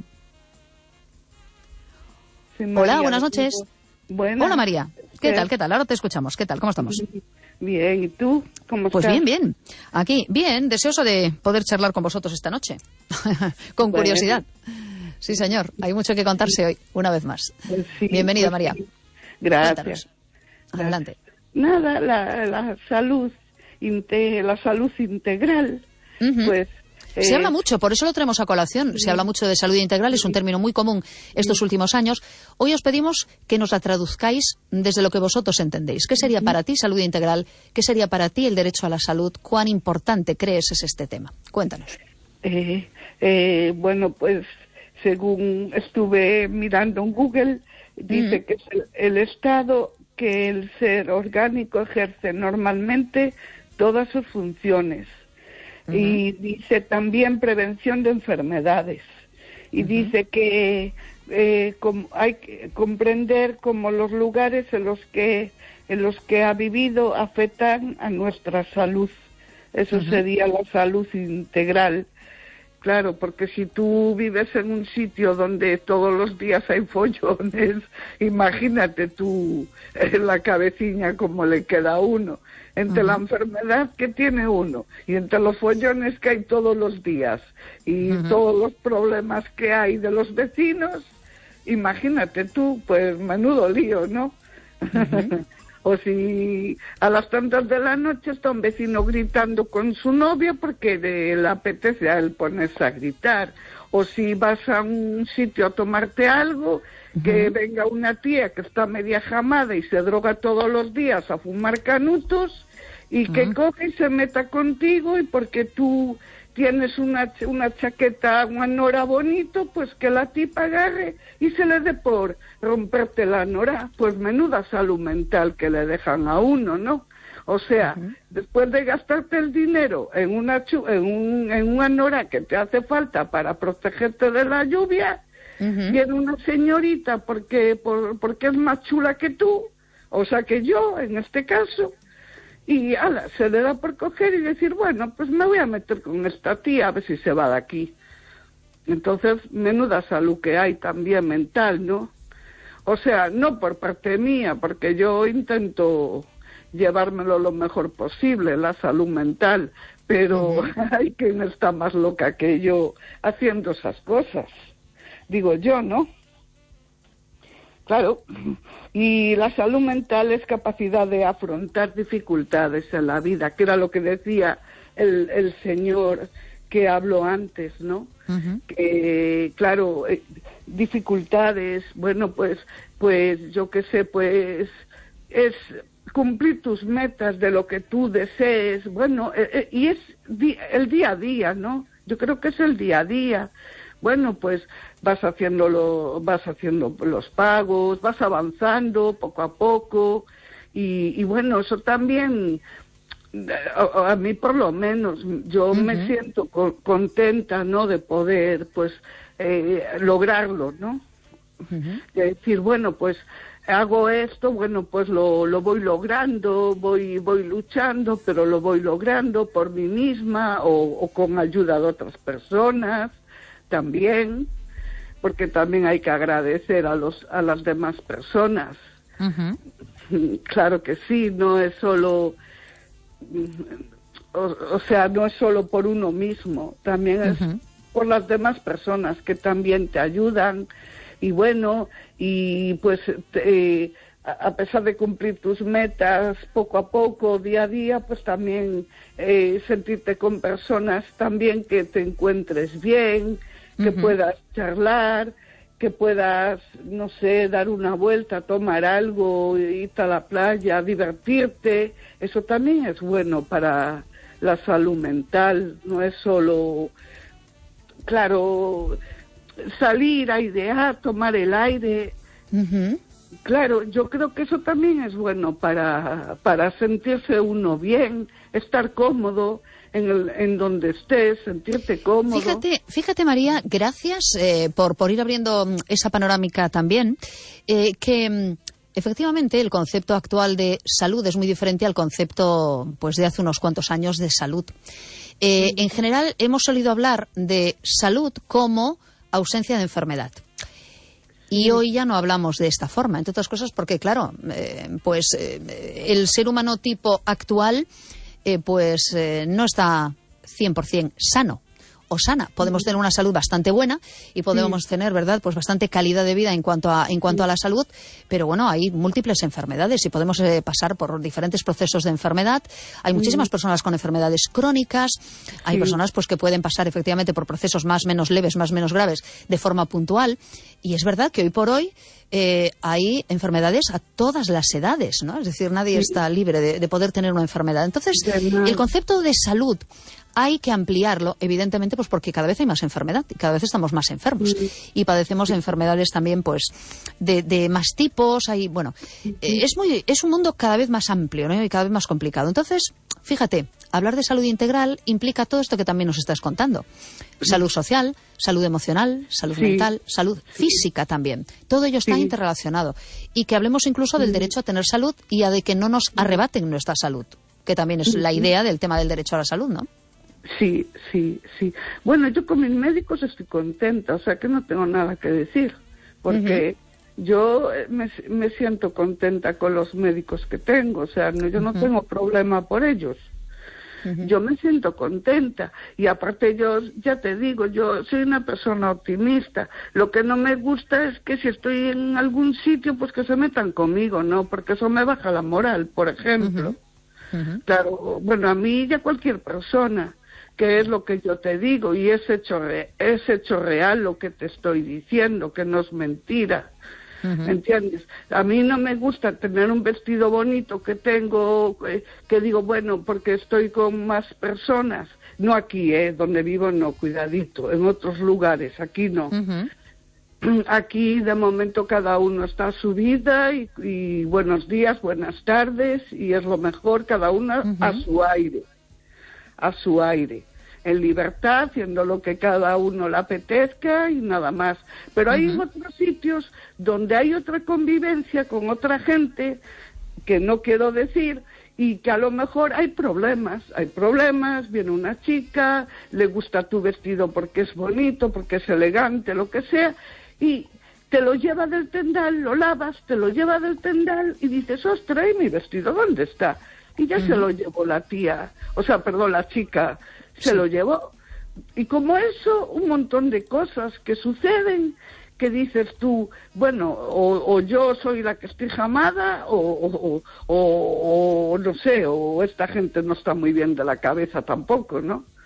Sí, María, hola, buenas noches. Buenas. Hola, María. ¿Qué tal? ¿Qué tal? Ahora te escuchamos. ¿Qué tal? ¿Cómo estamos? Bien. ¿Y tú? ¿Cómo pues estás? Pues bien, bien. Aquí, bien. Deseoso de poder charlar con vosotros esta noche. Con bueno. curiosidad. Sí, señor. Hay mucho que contarse hoy, una vez más. Pues sí, Bienvenida, pues María. Sí. Gracias. Cuéntanos. Adelante. Nada, la, la salud, inte, la salud integral, uh-huh. pues... Eh, Se habla mucho, por eso lo traemos a colación. Se habla mucho de salud integral, es un término muy común estos últimos años. Hoy os pedimos que nos la traduzcáis desde lo que vosotros entendéis. ¿Qué sería para ti salud integral? ¿Qué sería para ti el derecho a la salud? ¿Cuán importante crees es este tema? Cuéntanos. Eh, eh, bueno, pues según estuve mirando en Google, dice mm. que es el, el estado que el ser orgánico ejerce normalmente todas sus funciones. Uh-huh. Y dice también prevención de enfermedades. Y uh-huh. dice que eh, com, hay que comprender cómo los lugares en los que en los que ha vivido afectan a nuestra salud. Eso uh-huh. sería la salud integral. Claro, porque si tú vives en un sitio donde todos los días hay follones, imagínate tú eh, la cabecilla como le queda a uno. Entre uh-huh. la enfermedad que tiene uno y entre los follones que hay todos los días y uh-huh. todos los problemas que hay de los vecinos, imagínate tú, pues menudo lío, ¿no? Uh-huh. O si a las tantas de la noche está un vecino gritando con su novia porque de, le apetece a él ponerse a gritar. O si vas a un sitio a tomarte algo, uh-huh. que venga una tía que está media jamada y se droga todos los días a fumar canutos y uh-huh. que coge y se meta contigo y porque tú tienes una, una chaqueta, una nora bonito, pues que la tipa agarre y se le dé por romperte la nora. Pues menuda salud mental que le dejan a uno, ¿no? O sea, uh-huh. después de gastarte el dinero en una chu- en, un, en una nora que te hace falta para protegerte de la lluvia, uh-huh. viene una señorita porque, por, porque es más chula que tú, o sea que yo, en este caso, y ala, se le da por coger y decir, bueno, pues me voy a meter con esta tía a ver si se va de aquí. Entonces, menuda salud que hay también mental, ¿no? O sea, no por parte mía, porque yo intento llevármelo lo mejor posible, la salud mental, pero uh-huh. hay quien está más loca que yo haciendo esas cosas. Digo yo, ¿no? Claro, y la salud mental es capacidad de afrontar dificultades en la vida, que era lo que decía el, el señor que habló antes, ¿no? Uh-huh. Que, claro, eh, dificultades, bueno, pues, pues yo qué sé, pues es cumplir tus metas de lo que tú desees, bueno, eh, eh, y es di- el día a día, ¿no? Yo creo que es el día a día. Bueno, pues vas haciéndolo, vas haciendo los pagos, vas avanzando poco a poco, y, y bueno, eso también, a, a mí por lo menos, yo uh-huh. me siento co- contenta, ¿no?, de poder, pues, eh, lograrlo, ¿no? Uh-huh. De decir, bueno, pues hago esto, bueno, pues lo, lo voy logrando, voy, voy luchando, pero lo voy logrando por mí misma o, o con ayuda de otras personas también, porque también hay que agradecer a los a las demás personas. Uh-huh. Claro que sí, no es solo, o, o sea, no es solo por uno mismo, también es uh-huh. por las demás personas que también te ayudan. Y bueno, y pues eh, a pesar de cumplir tus metas poco a poco, día a día, pues también eh, sentirte con personas también que te encuentres bien, que uh-huh. puedas charlar, que puedas, no sé, dar una vuelta, tomar algo, irte a la playa, divertirte. Eso también es bueno para la salud mental, no es solo, claro, salir a idear, tomar el aire. Uh-huh. Claro, yo creo que eso también es bueno para, para sentirse uno bien, estar cómodo en, el, en donde estés, sentirte cómodo. Fíjate, fíjate María, gracias eh, por, por ir abriendo esa panorámica también, eh, que efectivamente el concepto actual de salud es muy diferente al concepto pues de hace unos cuantos años de salud. Eh, en general hemos solido hablar de salud como ausencia de enfermedad. Y sí. hoy ya no hablamos de esta forma, entre otras cosas porque, claro, eh, pues eh, el ser humano tipo actual eh, pues eh, no está cien por ciento sano o sana. Podemos tener una salud bastante buena y podemos sí. tener, ¿verdad?, pues bastante calidad de vida en cuanto a en cuanto sí. a la salud, pero bueno, hay múltiples enfermedades y podemos eh, pasar por diferentes procesos de enfermedad. Hay muchísimas sí. personas con enfermedades crónicas, hay sí. personas pues que pueden pasar efectivamente por procesos más menos leves, más menos graves de forma puntual, y es verdad que hoy por hoy Eh, hay enfermedades a todas las edades, ¿no? Es decir, nadie sí. está libre de, de poder tener una enfermedad. Entonces, el concepto de salud hay que ampliarlo, evidentemente, pues porque cada vez hay más enfermedad y cada vez estamos más enfermos sí. y padecemos sí. enfermedades también, pues, de, de más tipos. Hay, bueno, sí. eh, es muy, es un mundo cada vez más amplio, ¿no?, y cada vez más complicado. Entonces, fíjate, hablar de salud integral implica todo esto que también nos estás contando. Salud social, salud emocional, salud sí. mental, salud física también. Todo ello está sí. interrelacionado. Y que hablemos incluso del derecho a tener salud y a de que no nos arrebaten nuestra salud, que también es la idea del tema del derecho a la salud, ¿no? Sí, sí, sí. Bueno, yo con mis médicos estoy contenta, o sea que no tengo nada que decir, porque uh-huh. yo me, me siento contenta con los médicos que tengo, o sea, no, yo no uh-huh. tengo problema por ellos. Uh-huh. Yo me siento contenta y aparte yo, ya te digo, yo soy una persona optimista. Lo que no me gusta es que si estoy en algún sitio, pues que se metan conmigo, ¿no? Porque eso me baja la moral, por ejemplo. Uh-huh. Uh-huh. Claro, bueno, a mí y a cualquier persona, que es lo que yo te digo, y es hecho, re- es hecho real lo que te estoy diciendo, que no es mentira. Uh-huh. ¿Entiendes? A mí no me gusta tener un vestido bonito que tengo, eh, que digo, bueno, porque estoy con más personas. No aquí, eh, donde vivo no, cuidadito, en otros lugares, aquí no. Uh-huh. Aquí de momento cada uno está a su vida y, y buenos días, buenas tardes, y es lo mejor, cada uno uh-huh. a su aire, a su aire. En libertad, haciendo lo que cada uno le apetezca y nada más. Pero hay uh-huh. otros sitios donde hay otra convivencia con otra gente, que no quiero decir, y que a lo mejor hay problemas. Hay problemas, viene una chica, le gusta tu vestido porque es bonito, porque es elegante, lo que sea, y te lo lleva del tendal, lo lavas, te lo lleva del tendal y dices, ostras, ¿y mi vestido dónde está? Y ya uh-huh. se lo llevó la tía, o sea, perdón, la chica, se sí. lo llevó. Y como eso, un montón de cosas que suceden, que dices tú, bueno, o, o yo soy la que estoy jamada, o, o, o, o no sé, o esta gente no está muy bien de la cabeza tampoco, ¿no?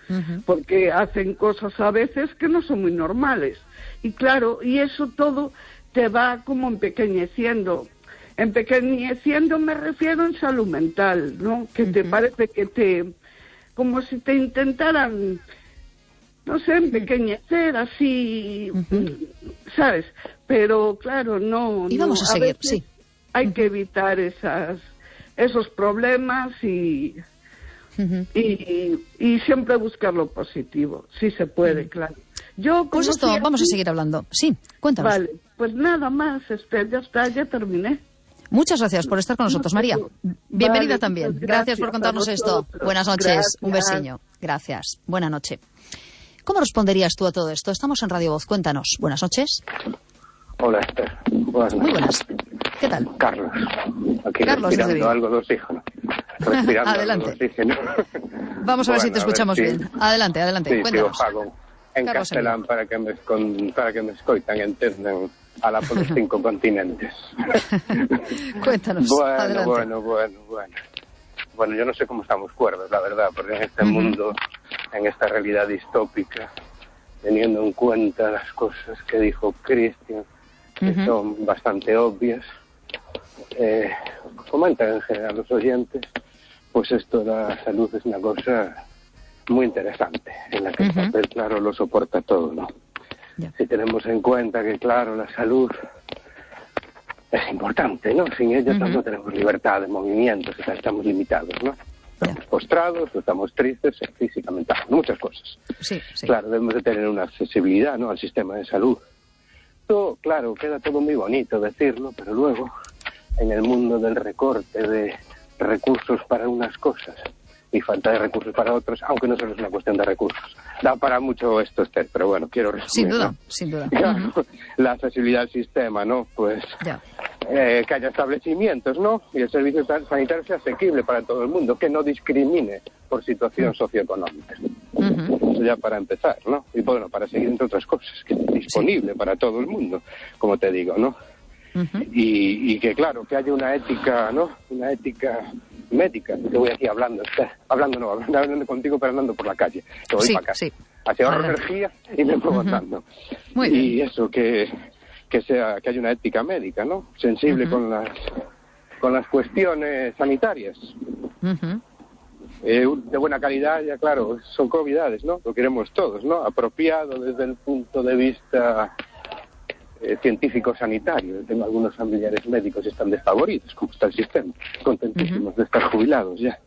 uh-huh. porque hacen cosas a veces que no son muy normales. Y claro, y eso todo te va como empequeñeciendo. Empequeñeciendo me refiero en salud mental, ¿no? Que uh-huh. te parece que te... como si te intentaran, no sé, empequeñecer así, uh-huh. ¿sabes? Pero claro, no... Y vamos no, a seguir, a sí. Hay uh-huh. que evitar esas, esos problemas y, uh-huh. y, y siempre buscar lo positivo, si se puede, uh-huh. claro. Yo pues esto, a vamos a seguir hablando. Sí, cuéntanos. Vale, pues nada más, Esther, ya está, ya terminé. Muchas gracias por estar con nosotros, María. Bienvenida vale, también. Pues gracias, gracias por contarnos esto. Buenas noches, gracias. Un besiño. Gracias. Buena noche. ¿Cómo responderías tú a todo esto? Estamos en Radio Voz. Cuéntanos. Buenas noches. Hola, Esther. Buenas noches. Muy buenas. ¿Qué tal? Carlos. Aquí Carlos, respirando algo de oxígeno. Respirando adelante. Algo de oxígeno. Vamos a ver bueno, si te escuchamos ver, sí. bien. Adelante, adelante. Sí, Cuéntanos. Sí, en Carlos castelán Emilio. para que me con, para que me escoitan e entenden a la por los cinco continentes. Cuéntanos. Bueno, adelante. bueno, bueno, bueno. Bueno, yo no sé cómo estamos cuerdos, la verdad, porque en este uh-huh. mundo, en esta realidad distópica, teniendo en cuenta las cosas que dijo Cristian, que uh-huh. son bastante obvias, eh, comentan en general los oyentes, pues esto de la salud es una cosa muy interesante, en la que uh-huh. el papel, claro, lo soporta todo, ¿no? Yeah. Si tenemos en cuenta que, claro, la salud es importante, ¿no? Sin ella uh-huh. no tenemos libertad de movimiento, o sea, estamos limitados, ¿no? Estamos yeah. postrados, estamos tristes, físicamente, muchas cosas. Sí, sí. Claro, debemos de tener una accesibilidad, ¿no?, al sistema de salud. Todo, claro, queda todo muy bonito decirlo, pero luego, en el mundo del recorte de recursos para unas cosas y falta de recursos para otros, aunque no solo es una cuestión de recursos. Da para mucho esto, Esther, pero bueno, quiero resumir. Sin duda, ¿no? sin duda. Claro, uh-huh. la accesibilidad al sistema, ¿no? Pues yeah. eh, que haya establecimientos, ¿no? Y el servicio sanitario sea asequible para todo el mundo, que no discrimine por situación uh-huh. socioeconómica. Uh-huh. Eso ya para empezar, ¿no? Y bueno, para seguir entre otras cosas, que esté disponible sí. para todo el mundo, como te digo, ¿no? Uh-huh. Y, y que claro, que haya una ética, ¿no? Una ética médica, te voy aquí hablando, hablando no, hablando, hablando contigo, pero andando por la calle, que voy sí, para acá, sí. así ahorro energía y me muevo uh-huh. andando. Muy y bien. eso, que, que sea, que haya una ética médica, ¿no? Sensible uh-huh. con las con las cuestiones sanitarias. Uh-huh. Eh, de buena calidad, ya claro, son covidades, ¿no? Lo queremos todos, ¿no? Apropiado desde el punto de vista Eh, científico sanitario. Tengo algunos familiares médicos y están desfavoridos, como está el sistema, contentísimos uh-huh. de estar jubilados ya.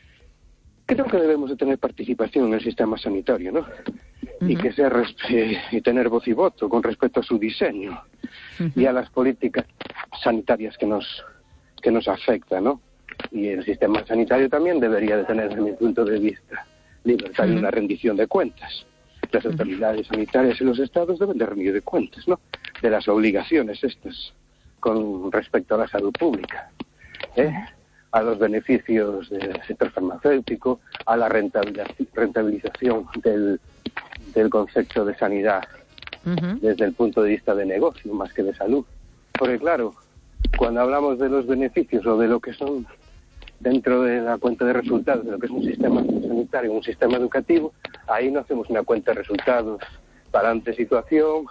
Creo que debemos de tener participación en el sistema sanitario, ¿no? Uh-huh. Y que sea resp- y tener voz y voto con respecto a su diseño uh-huh. y a las políticas sanitarias que nos que nos afectan, ¿no? Y el sistema sanitario también debería de tener, desde mi punto de vista, libertad uh-huh. y una rendición de cuentas. Las autoridades sanitarias y los estados deben de rendir de cuentas, ¿no?, de las obligaciones estas con respecto a la salud pública, ¿eh? a los beneficios del sector farmacéutico, a la rentabilización del, del concepto de sanidad uh-huh. desde el punto de vista de negocio más que de salud. Porque claro, cuando hablamos de los beneficios o de lo que son dentro de la cuenta de resultados de lo que es un sistema sanitario, un sistema educativo, ahí no hacemos una cuenta de resultados para ante situación,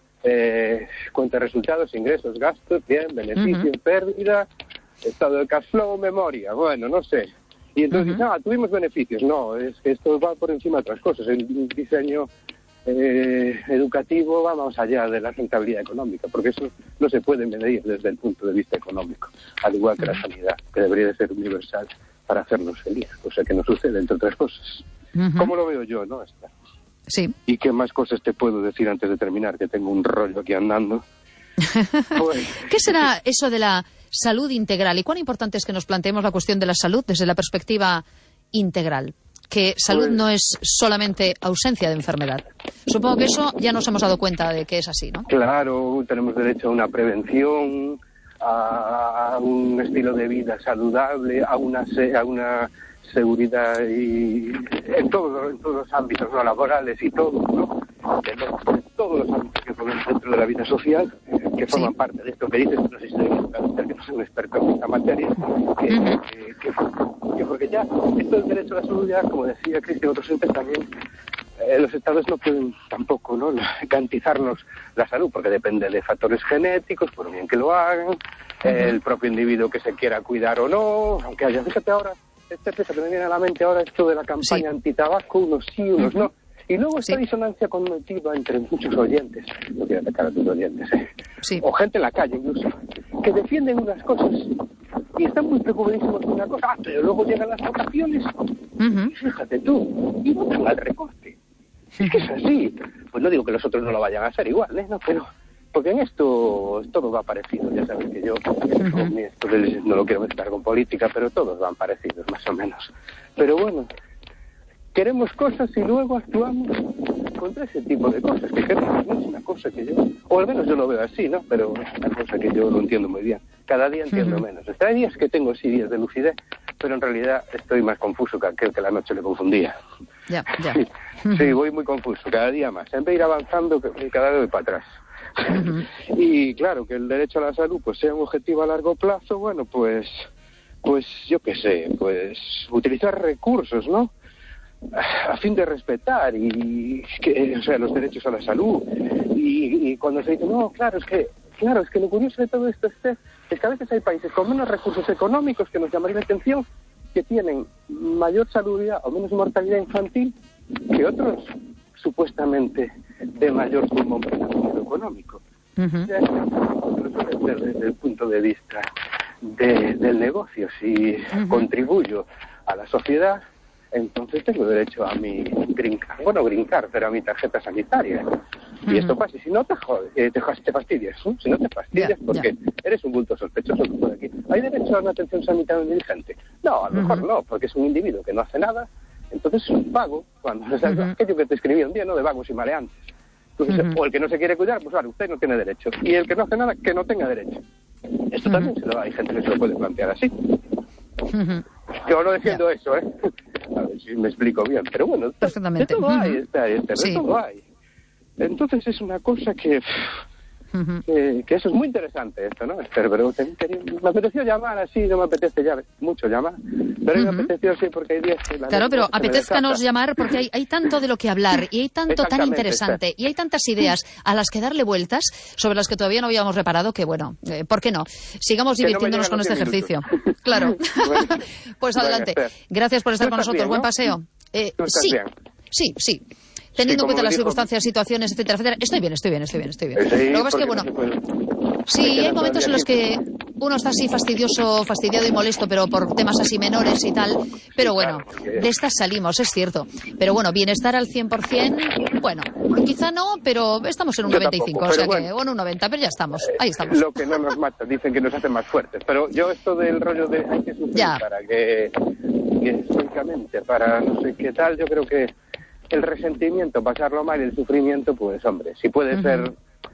eh, cuenta de resultados, ingresos, gastos, bien, beneficio, uh-huh. pérdida, estado de cash flow, memoria, bueno, no sé. Y entonces, uh-huh. ah, tuvimos beneficios. No, es que esto va por encima de otras cosas. El diseño eh, educativo va más allá de la rentabilidad económica, porque eso no se puede medir desde el punto de vista económico, al igual que la sanidad, que debería de ser universal para hacernos felices, cosa que no sucede, entre otras cosas. Uh-huh. ¿Cómo lo veo yo, no? Esta. Sí. ¿Y qué más cosas te puedo decir antes de terminar, que tengo un rollo aquí andando? Pues, ¿qué será eso de la salud integral? ¿Y cuán importante es que nos planteemos la cuestión de la salud desde la perspectiva integral? Que salud pues, no es solamente ausencia de enfermedad. Supongo que eso ya nos hemos dado cuenta de que es así, ¿no? Claro, tenemos derecho a una prevención, a un estilo de vida saludable, a una a una seguridad y en todos, en todos los ámbitos, ¿no?, laborales y todo, ¿no? En todos los ámbitos que ponemos dentro de la vida social, que forman sí. parte de esto que dices, no sé si estoy equivocado, que no soy un experto en esta materia, que, uh-huh. que, que, que porque ya, esto del derecho a la salud, ya, como decía Cristian, otros entes también, eh, los estados no pueden tampoco, ¿no?, garantizarnos la salud, porque depende de factores genéticos, por bien que lo hagan, uh-huh. eh, el propio individuo que se quiera cuidar o no, aunque haya, fíjate ahora, este pesa que me viene a la mente ahora esto de la campaña sí. antitabaco, unos sí, unos uh-huh. no. Y luego esta sí. disonancia cognitiva entre muchos oyentes, no quiero atacar a tus oyentes, ¿eh? sí. o gente en la calle incluso, que defienden unas cosas y están muy preocupadísimos de una cosa, ah, pero luego llegan las votaciones, uh-huh. y fíjate tú, y votan al recorte. Es que es así. Pues no digo que los otros no lo vayan a hacer igual, ¿eh? No, pero porque en esto todo va parecido, ya sabes que yo uh-huh. esto de, no lo quiero mezclar con política, pero todos van parecidos, más o menos. Pero bueno, queremos cosas y luego actuamos contra ese tipo de cosas, que queremos, no es una cosa que yo, o al menos yo lo veo así, ¿no? Pero es una cosa que yo lo entiendo muy bien. Cada día entiendo uh-huh. menos. Hay días que tengo sí días de lucidez, pero en realidad estoy más confuso que aquel que la noche le confundía. Ya, ya. Sí, uh-huh. sí, voy muy confuso, cada día más. En vez de ir avanzando, cada vez voy para atrás. Uh-huh. Y claro, que el derecho a la salud pues sea un objetivo a largo plazo, bueno, pues, pues yo qué sé, pues utilizar recursos, ¿no?, a fin de respetar y que, o sea, los derechos a la salud y, y cuando se dice no, claro, es que claro, es que lo curioso de todo esto es, es que a veces hay países con menos recursos económicos que nos llamaría la atención, que tienen mayor salubridad o menos mortalidad infantil que otros supuestamente de mayor pulmón económico. Uh-huh. O sea, desde el punto de vista de, del negocio, si uh-huh. contribuyo a la sociedad, entonces tengo derecho a mi green card, bueno, green card, pero a mi tarjeta sanitaria. Uh-huh. Y esto pasa, y si no te, jodes, eh, te, te fastidias, ¿no? Si no te fastidias yeah, porque yeah. eres un bulto sospechoso por aquí. ¿Hay derecho a una atención sanitaria diligente? No, a lo mejor uh-huh. no, porque es un individuo que no hace nada, entonces es un vago, cuando uh-huh. es aquello que te escribí un día, ¿no?, de vagos y maleantes. Entonces, uh-huh. o el que no se quiere cuidar, pues vale, usted no tiene derecho. Y el que no hace nada, que no tenga derecho. Esto uh-huh. también se lo, hay gente que se lo puede plantear así. Uh-huh. Yo no defiendo yeah. eso, ¿eh? A ver si me explico bien, pero bueno, de todo uh-huh. hay, está, está, de sí. todo hay. Entonces es una cosa que, uh-huh. que, que eso es muy interesante esto, ¿no? Pero me apeteció llamar así, no me apetece ya mucho llamar, pero uh-huh. me apeteció sí porque hay días que la claro, pero apetezcanos llamar porque hay, hay tanto de lo que hablar y hay tanto tan interesante está. y hay tantas ideas a las que darle vueltas sobre las que todavía no habíamos reparado que, bueno, eh, ¿por qué no? Sigamos divirtiéndonos no con este ejercicio. Claro. Bueno, pues adelante. Bueno, gracias por estar con nosotros. Bien, ¿no? Buen paseo. Eh, sí, bien? sí, sí. Teniendo sí, en cuenta las dijo... circunstancias, situaciones, etcétera, etcétera. Estoy bien, estoy bien, estoy bien, estoy bien. Sí, lo que pasa es que, bueno, no sí, hay momentos en los que uno está así fastidioso, fastidiado y molesto, pero por temas así menores y tal. Pero sí, bueno, claro, porque... de estas salimos, es cierto. Pero bueno, bienestar al cien por cien, bueno, quizá no, pero estamos en un yo noventa y cinco, tampoco, o sea bueno, que, o en un noventa, pero ya estamos, ahí estamos. Lo que no nos mata, dicen que nos hace más fuertes. Pero yo esto del rollo de hay que sufrir ya. para que, que francamente, para no sé qué tal, yo creo que el resentimiento, pasarlo mal y el sufrimiento, pues hombre, si puede uh-huh. ser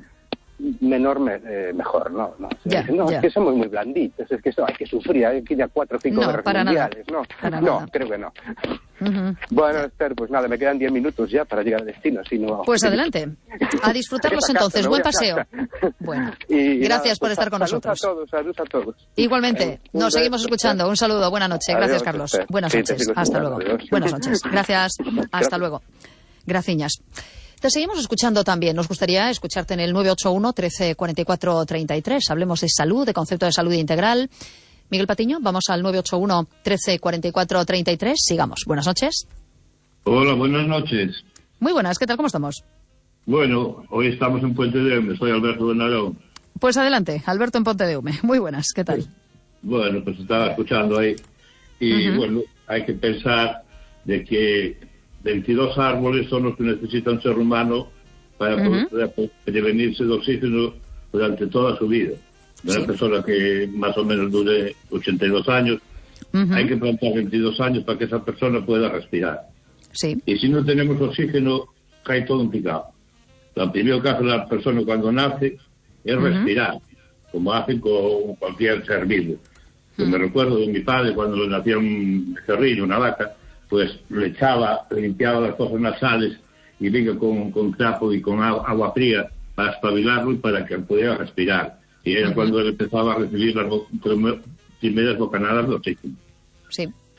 menor, me, eh, mejor, ¿no? No, ya, no ya. es que somos muy blanditos, es que eso hay que sufrir, hay que ir a cuatro o cinco no, guerras para mundiales, nada. ¿no? Para no, nada. creo que no. Uh-huh. Bueno, Esther, pues nada, me quedan diez minutos ya para llegar al destino, si no... Pues adelante, a disfrutarlos entonces, buen paseo. Bueno, y, gracias nada, por pues estar con salud nosotros. Salud a todos, salud a todos. Igualmente, eh, nos seguimos escuchando, un saludo, buena noche, gracias adiós, Carlos, Esther. buenas sí, noches, hasta luego, adiós. buenas noches, gracias, hasta gracias. luego. Graciñas. Te seguimos escuchando también. Nos gustaría escucharte en el nueve ocho uno, trece cuarenta y cuatro, treinta y tres. Hablemos de salud, de concepto de salud integral. Miguel Patiño, vamos al nueve ocho uno, trece cuarenta y cuatro, treinta y tres. Sigamos. Buenas noches. Hola, buenas noches. Muy buenas. ¿Qué tal? ¿Cómo estamos? Bueno, hoy estamos en Puente de Eume. Soy Alberto Benarón. Pues adelante, Alberto en Puente de Eume. Muy buenas. ¿Qué tal? Bueno, pues estaba escuchando ahí. Y uh-huh. bueno, hay que pensar de que veintidós árboles son los que necesita un ser humano para uh-huh. poder prevenirse de oxígeno durante toda su vida. De una sí. persona que más o menos dure ochenta y dos años, uh-huh. hay que plantar veintidós años para que esa persona pueda respirar. Sí. Y si no tenemos oxígeno, cae todo en picado. El primer caso de la persona cuando nace es uh-huh. respirar, como hacen con cualquier ser vivo. Uh-huh. Me recuerdo de mi padre cuando le nacía un cerrillo, una vaca, pues le echaba, le limpiaba las fosas nasales y venga con, con trapo y con agua, agua fría para espabilarlo y para que pudiera respirar. Y era uh-huh. cuando él empezaba a recibir las bo- primeras bocanadas de oxígeno. Sí.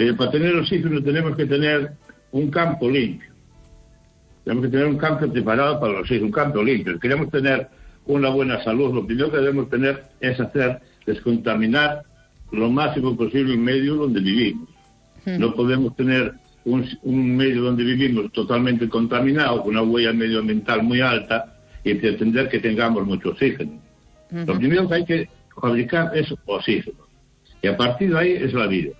Pero para tener oxígeno tenemos que tener un campo limpio. Tenemos que tener un campo preparado para el oxígeno, un campo limpio. Si queremos tener una buena salud, lo primero que debemos tener es hacer descontaminar lo máximo posible el medio donde vivimos. Mm. No podemos tener un, un medio donde vivimos totalmente contaminado, con una huella medioambiental muy alta, y pretender que tengamos mucho oxígeno. Uh-huh. Lo primero que hay que fabricar es oxígeno. Y a partir de ahí es la vida.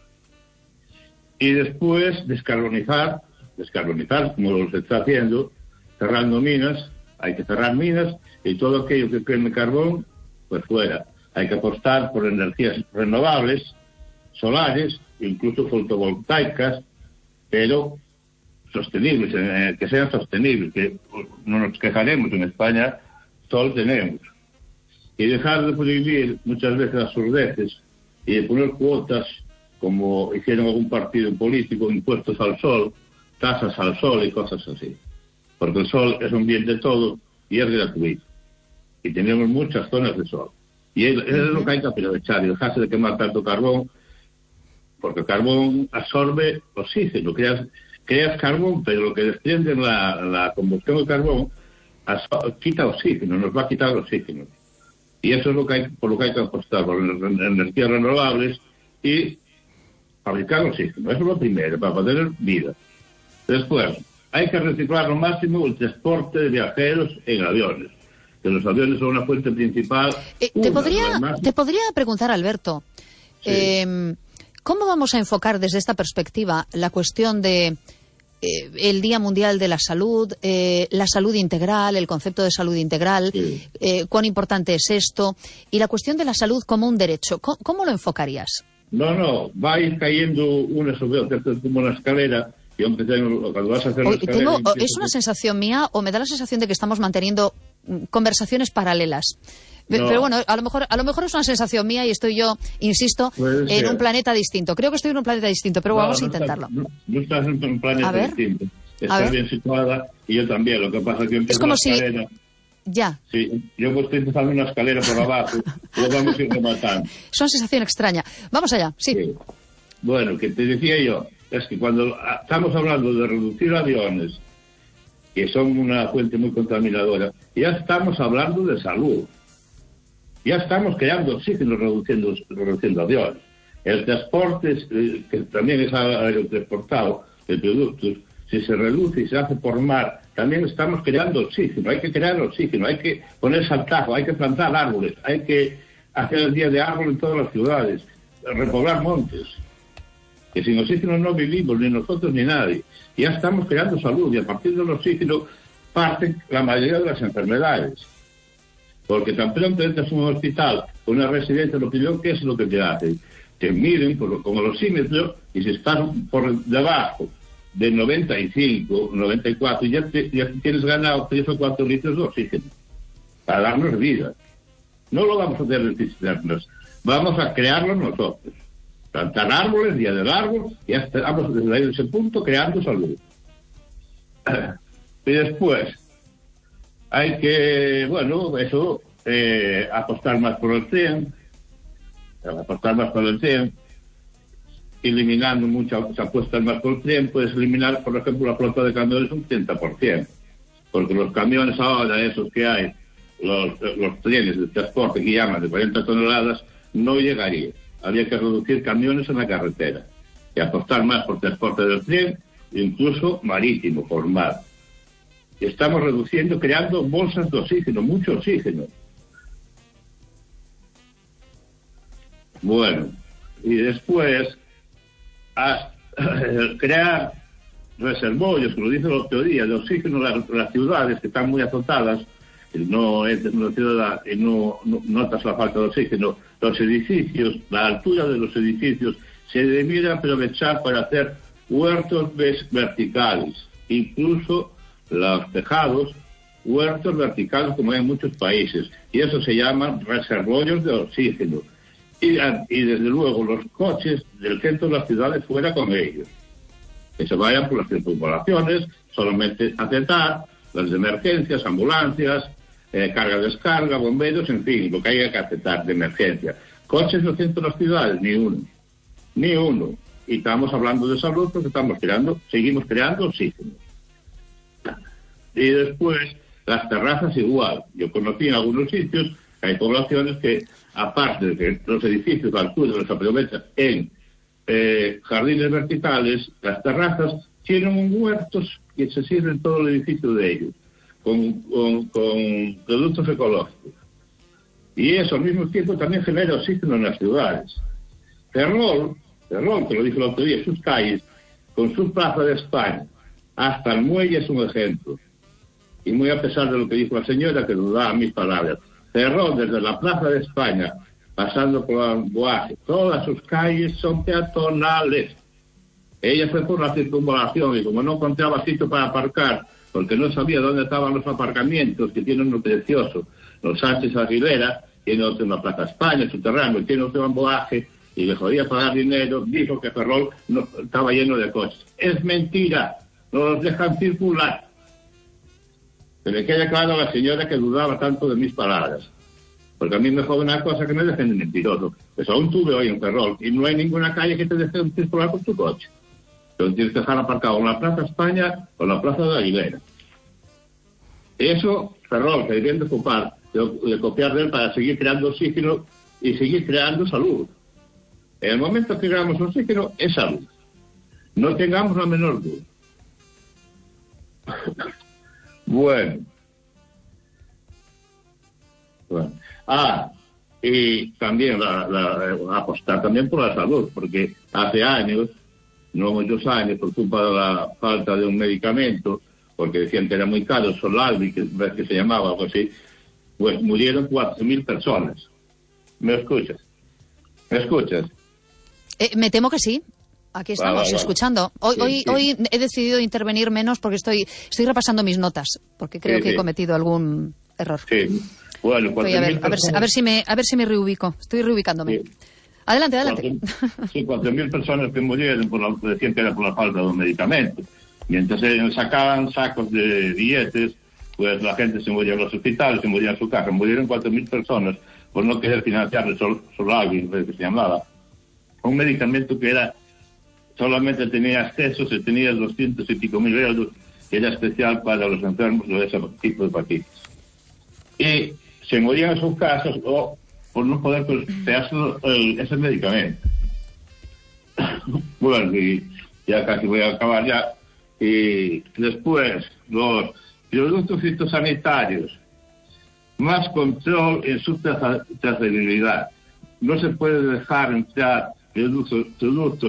Y después descarbonizar, descarbonizar como lo se está haciendo, cerrando minas. Hay que cerrar minas y todo aquello que queme carbón, pues fuera. Hay que apostar por energías renovables, solares, incluso fotovoltaicas, pero sostenibles, eh, que sean sostenibles, que no nos quejaremos, en España sol tenemos. Y dejar de prohibir muchas veces absurdeces y de poner cuotas, como hicieron algún partido político, impuestos al sol, tasas al sol y cosas así. Porque el sol es un bien de todos y es gratuito. Y tenemos muchas zonas de sol. Y es, es lo que hay que aprovechar y dejarse de quemar tanto carbón, porque el carbón absorbe oxígeno, creas, creas carbón, pero lo que desprende la, la combustión del carbón absor- quita oxígeno, nos va a quitar el oxígeno. Y eso es lo que hay, por lo que hay que apostar, por energías renovables y fabricar oxígeno. Eso es lo primero, para tener vida. Después, hay que reciclar lo máximo el transporte de viajeros en aviones, que los aviones son una fuente principal. Eh, te, podría, te podría preguntar, Alberto, sí. eh, ¿cómo vamos a enfocar desde esta perspectiva la cuestión de eh, el Día Mundial de la Salud, eh, la salud integral, el concepto de salud integral, sí. eh, cuán importante es esto, y la cuestión de la salud como un derecho? ¿Cómo, cómo lo enfocarías? No, no, va a ir cayendo una sobre otra, es como una escalera. Y aunque tengo, cuando vas a hacer Oye, escalera, tengo, empiezo... ¿Es una sensación mía o me da la sensación de que estamos manteniendo conversaciones paralelas? No. Pero bueno, a lo mejor a lo mejor es una sensación mía y estoy yo, insisto, Puede en ser. un planeta distinto. Creo que estoy en un planeta distinto, pero no, vamos no a intentarlo. Estás, no, no estás en un planeta distinto. Estás bien situada y yo también. Lo que pasa es que empiezo es como una escalera. Si... Ya. Sí, yo estoy empezando una escalera por abajo, lo vamos a ir rematando. Es una sensación extraña. Vamos allá, sí. sí. Bueno, que te decía yo, es que cuando estamos hablando de reducir aviones, que son una fuente muy contaminadora, ya estamos hablando de salud. Ya estamos creando oxígeno reduciendo, reduciendo aviones. El transporte, eh, que también es aerotransportado de productos, si se reduce y se hace por mar, también estamos creando oxígeno. Hay que crear oxígeno, hay que poner saltajo, hay que plantar árboles, hay que hacer el día de árbol en todas las ciudades, repoblar montes. Que sin oxígeno no vivimos, ni nosotros ni nadie. Ya estamos creando salud y a partir del oxígeno parten la mayoría de las enfermedades. Porque tan pronto entras en un hospital o una residencia, lo primero que es lo que te hacen. Te miden por, con el oxímetro y si estás por debajo de noventa y cinco, noventa y cuatro, ya, te, ya tienes ganado tres o cuatro litros de oxígeno para darnos vida. No lo vamos a hacer necesitarnos, vamos a crearlo nosotros. Plantar árboles, día del árbol, y ya estamos desde ese punto creando salud. Y después, hay que, bueno, eso, eh, apostar más por el tren, apostar más por el tren, eliminando muchas apuestas más por el tren, puedes eliminar, por ejemplo, la flota de camiones un treinta por ciento, porque los camiones ahora, esos que hay, los, los trenes de transporte que llaman de cuarenta toneladas, no llegarían. Habría que reducir camiones en la carretera y apostar más por transporte del tren, incluso marítimo, por mar. Y estamos reduciendo, creando bolsas de oxígeno, mucho oxígeno. Bueno, y después a, crear reservorios, que lo dice el otro día, de oxígeno en las, las ciudades que están muy azotadas, no entras en una ciudad y no, no notas la falta de oxígeno. Los edificios, la altura de los edificios se debería aprovechar para hacer huertos verticales, incluso los tejados, huertos verticales como hay en muchos países, y eso se llama reservorios de oxígeno. Y, y desde luego los coches del centro de las ciudades fuera con ellos, que se vayan por las circunvalaciones, solamente aceptar las de emergencias, ambulancias, Eh, carga-descarga, bomberos, en fin, lo que haya que aceptar de emergencia. Coches en el centro de las ciudades, ni uno. Ni uno. y estamos hablando de salud porque estamos creando, seguimos creando oxígeno. Y después, las terrazas igual. Yo conocí en algunos sitios que hay poblaciones que, aparte de que los edificios alturas los aprovechan en eh, jardines verticales, las terrazas tienen huertos que se sirven todo el edificio de ellos, con, con, con productos ecológicos. Y eso al mismo tiempo también genera oxígeno en las ciudades. Ferrol, Ferrol, que lo dijo el otro día, sus calles, con su plaza de España, hasta el muelle es un ejemplo. Y muy a pesar de lo que dijo la señora, que dudaba mis palabras, Ferrol, desde la plaza de España, pasando por el Boaje, todas sus calles son peatonales. Ella fue por la circunvalación y como no encontraba sitio para aparcar, porque no sabía dónde estaban los aparcamientos, que tienen uno precioso, los Sánchez Aguilera, tiene otro en la Plaza España, subterráneo, tiene otro en Boaje, y le jodía pagar dinero, dijo que Ferrol no, estaba lleno de coches. Es mentira, no los dejan circular. Que le quede claro a la señora que dudaba tanto de mis palabras. Porque a mí me jode una cosa que me dejen de mentiroso. Pues aún tuve hoy en Ferrol y no hay ninguna calle que te deje circular con tu coche. Entonces tienes que dejar aparcado en la Plaza España o en la Plaza de Aguilera. Eso, Ferrol, que deberían de ocupar, de, de copiar de él para seguir creando oxígeno y seguir creando salud. En el momento que creamos oxígeno, es salud. No tengamos la menor duda. Bueno. Bueno. Ah, y también la, la, apostar también por la salud, porque hace años, no muchos años, por culpa de la falta de un medicamento, porque decían que era muy caro, Solalvi, que, que se llamaba algo así, pues murieron cuatro mil personas. ¿Me escuchas? ¿Me escuchas? Eh, me temo que sí. Aquí estamos, va, va, va. escuchando. Hoy, sí, hoy, sí. hoy he decidido intervenir menos porque estoy, estoy repasando mis notas, porque creo sí, que sí. he cometido algún error. Sí. Bueno, Voy a ver, a ver, a ver si me, a ver si me reubico. Estoy reubicándome. Sí. Adelante, adelante. Cuatro, sí, cuatro mil personas que murieron por la, decían que era por la falta de un medicamento. Mientras ellos sacaban sacos de billetes, pues la gente se moría en los hospitales, se moría en su casa. Murieron cuatro mil personas por no querer financiar el sol, Solalvi, que se llamaba. Un medicamento que era solamente tenía acceso, se tenía doscientos y pico mil euros, que era especial para los enfermos de ese tipo de hepatitis. Y se morían en sus casas o por no poder costearse ese medicamento. Bueno, y ya casi voy a acabar ya. Y después, los productos fitosanitarios, más control en su trazabilidad. No se puede dejar entrar productos, productos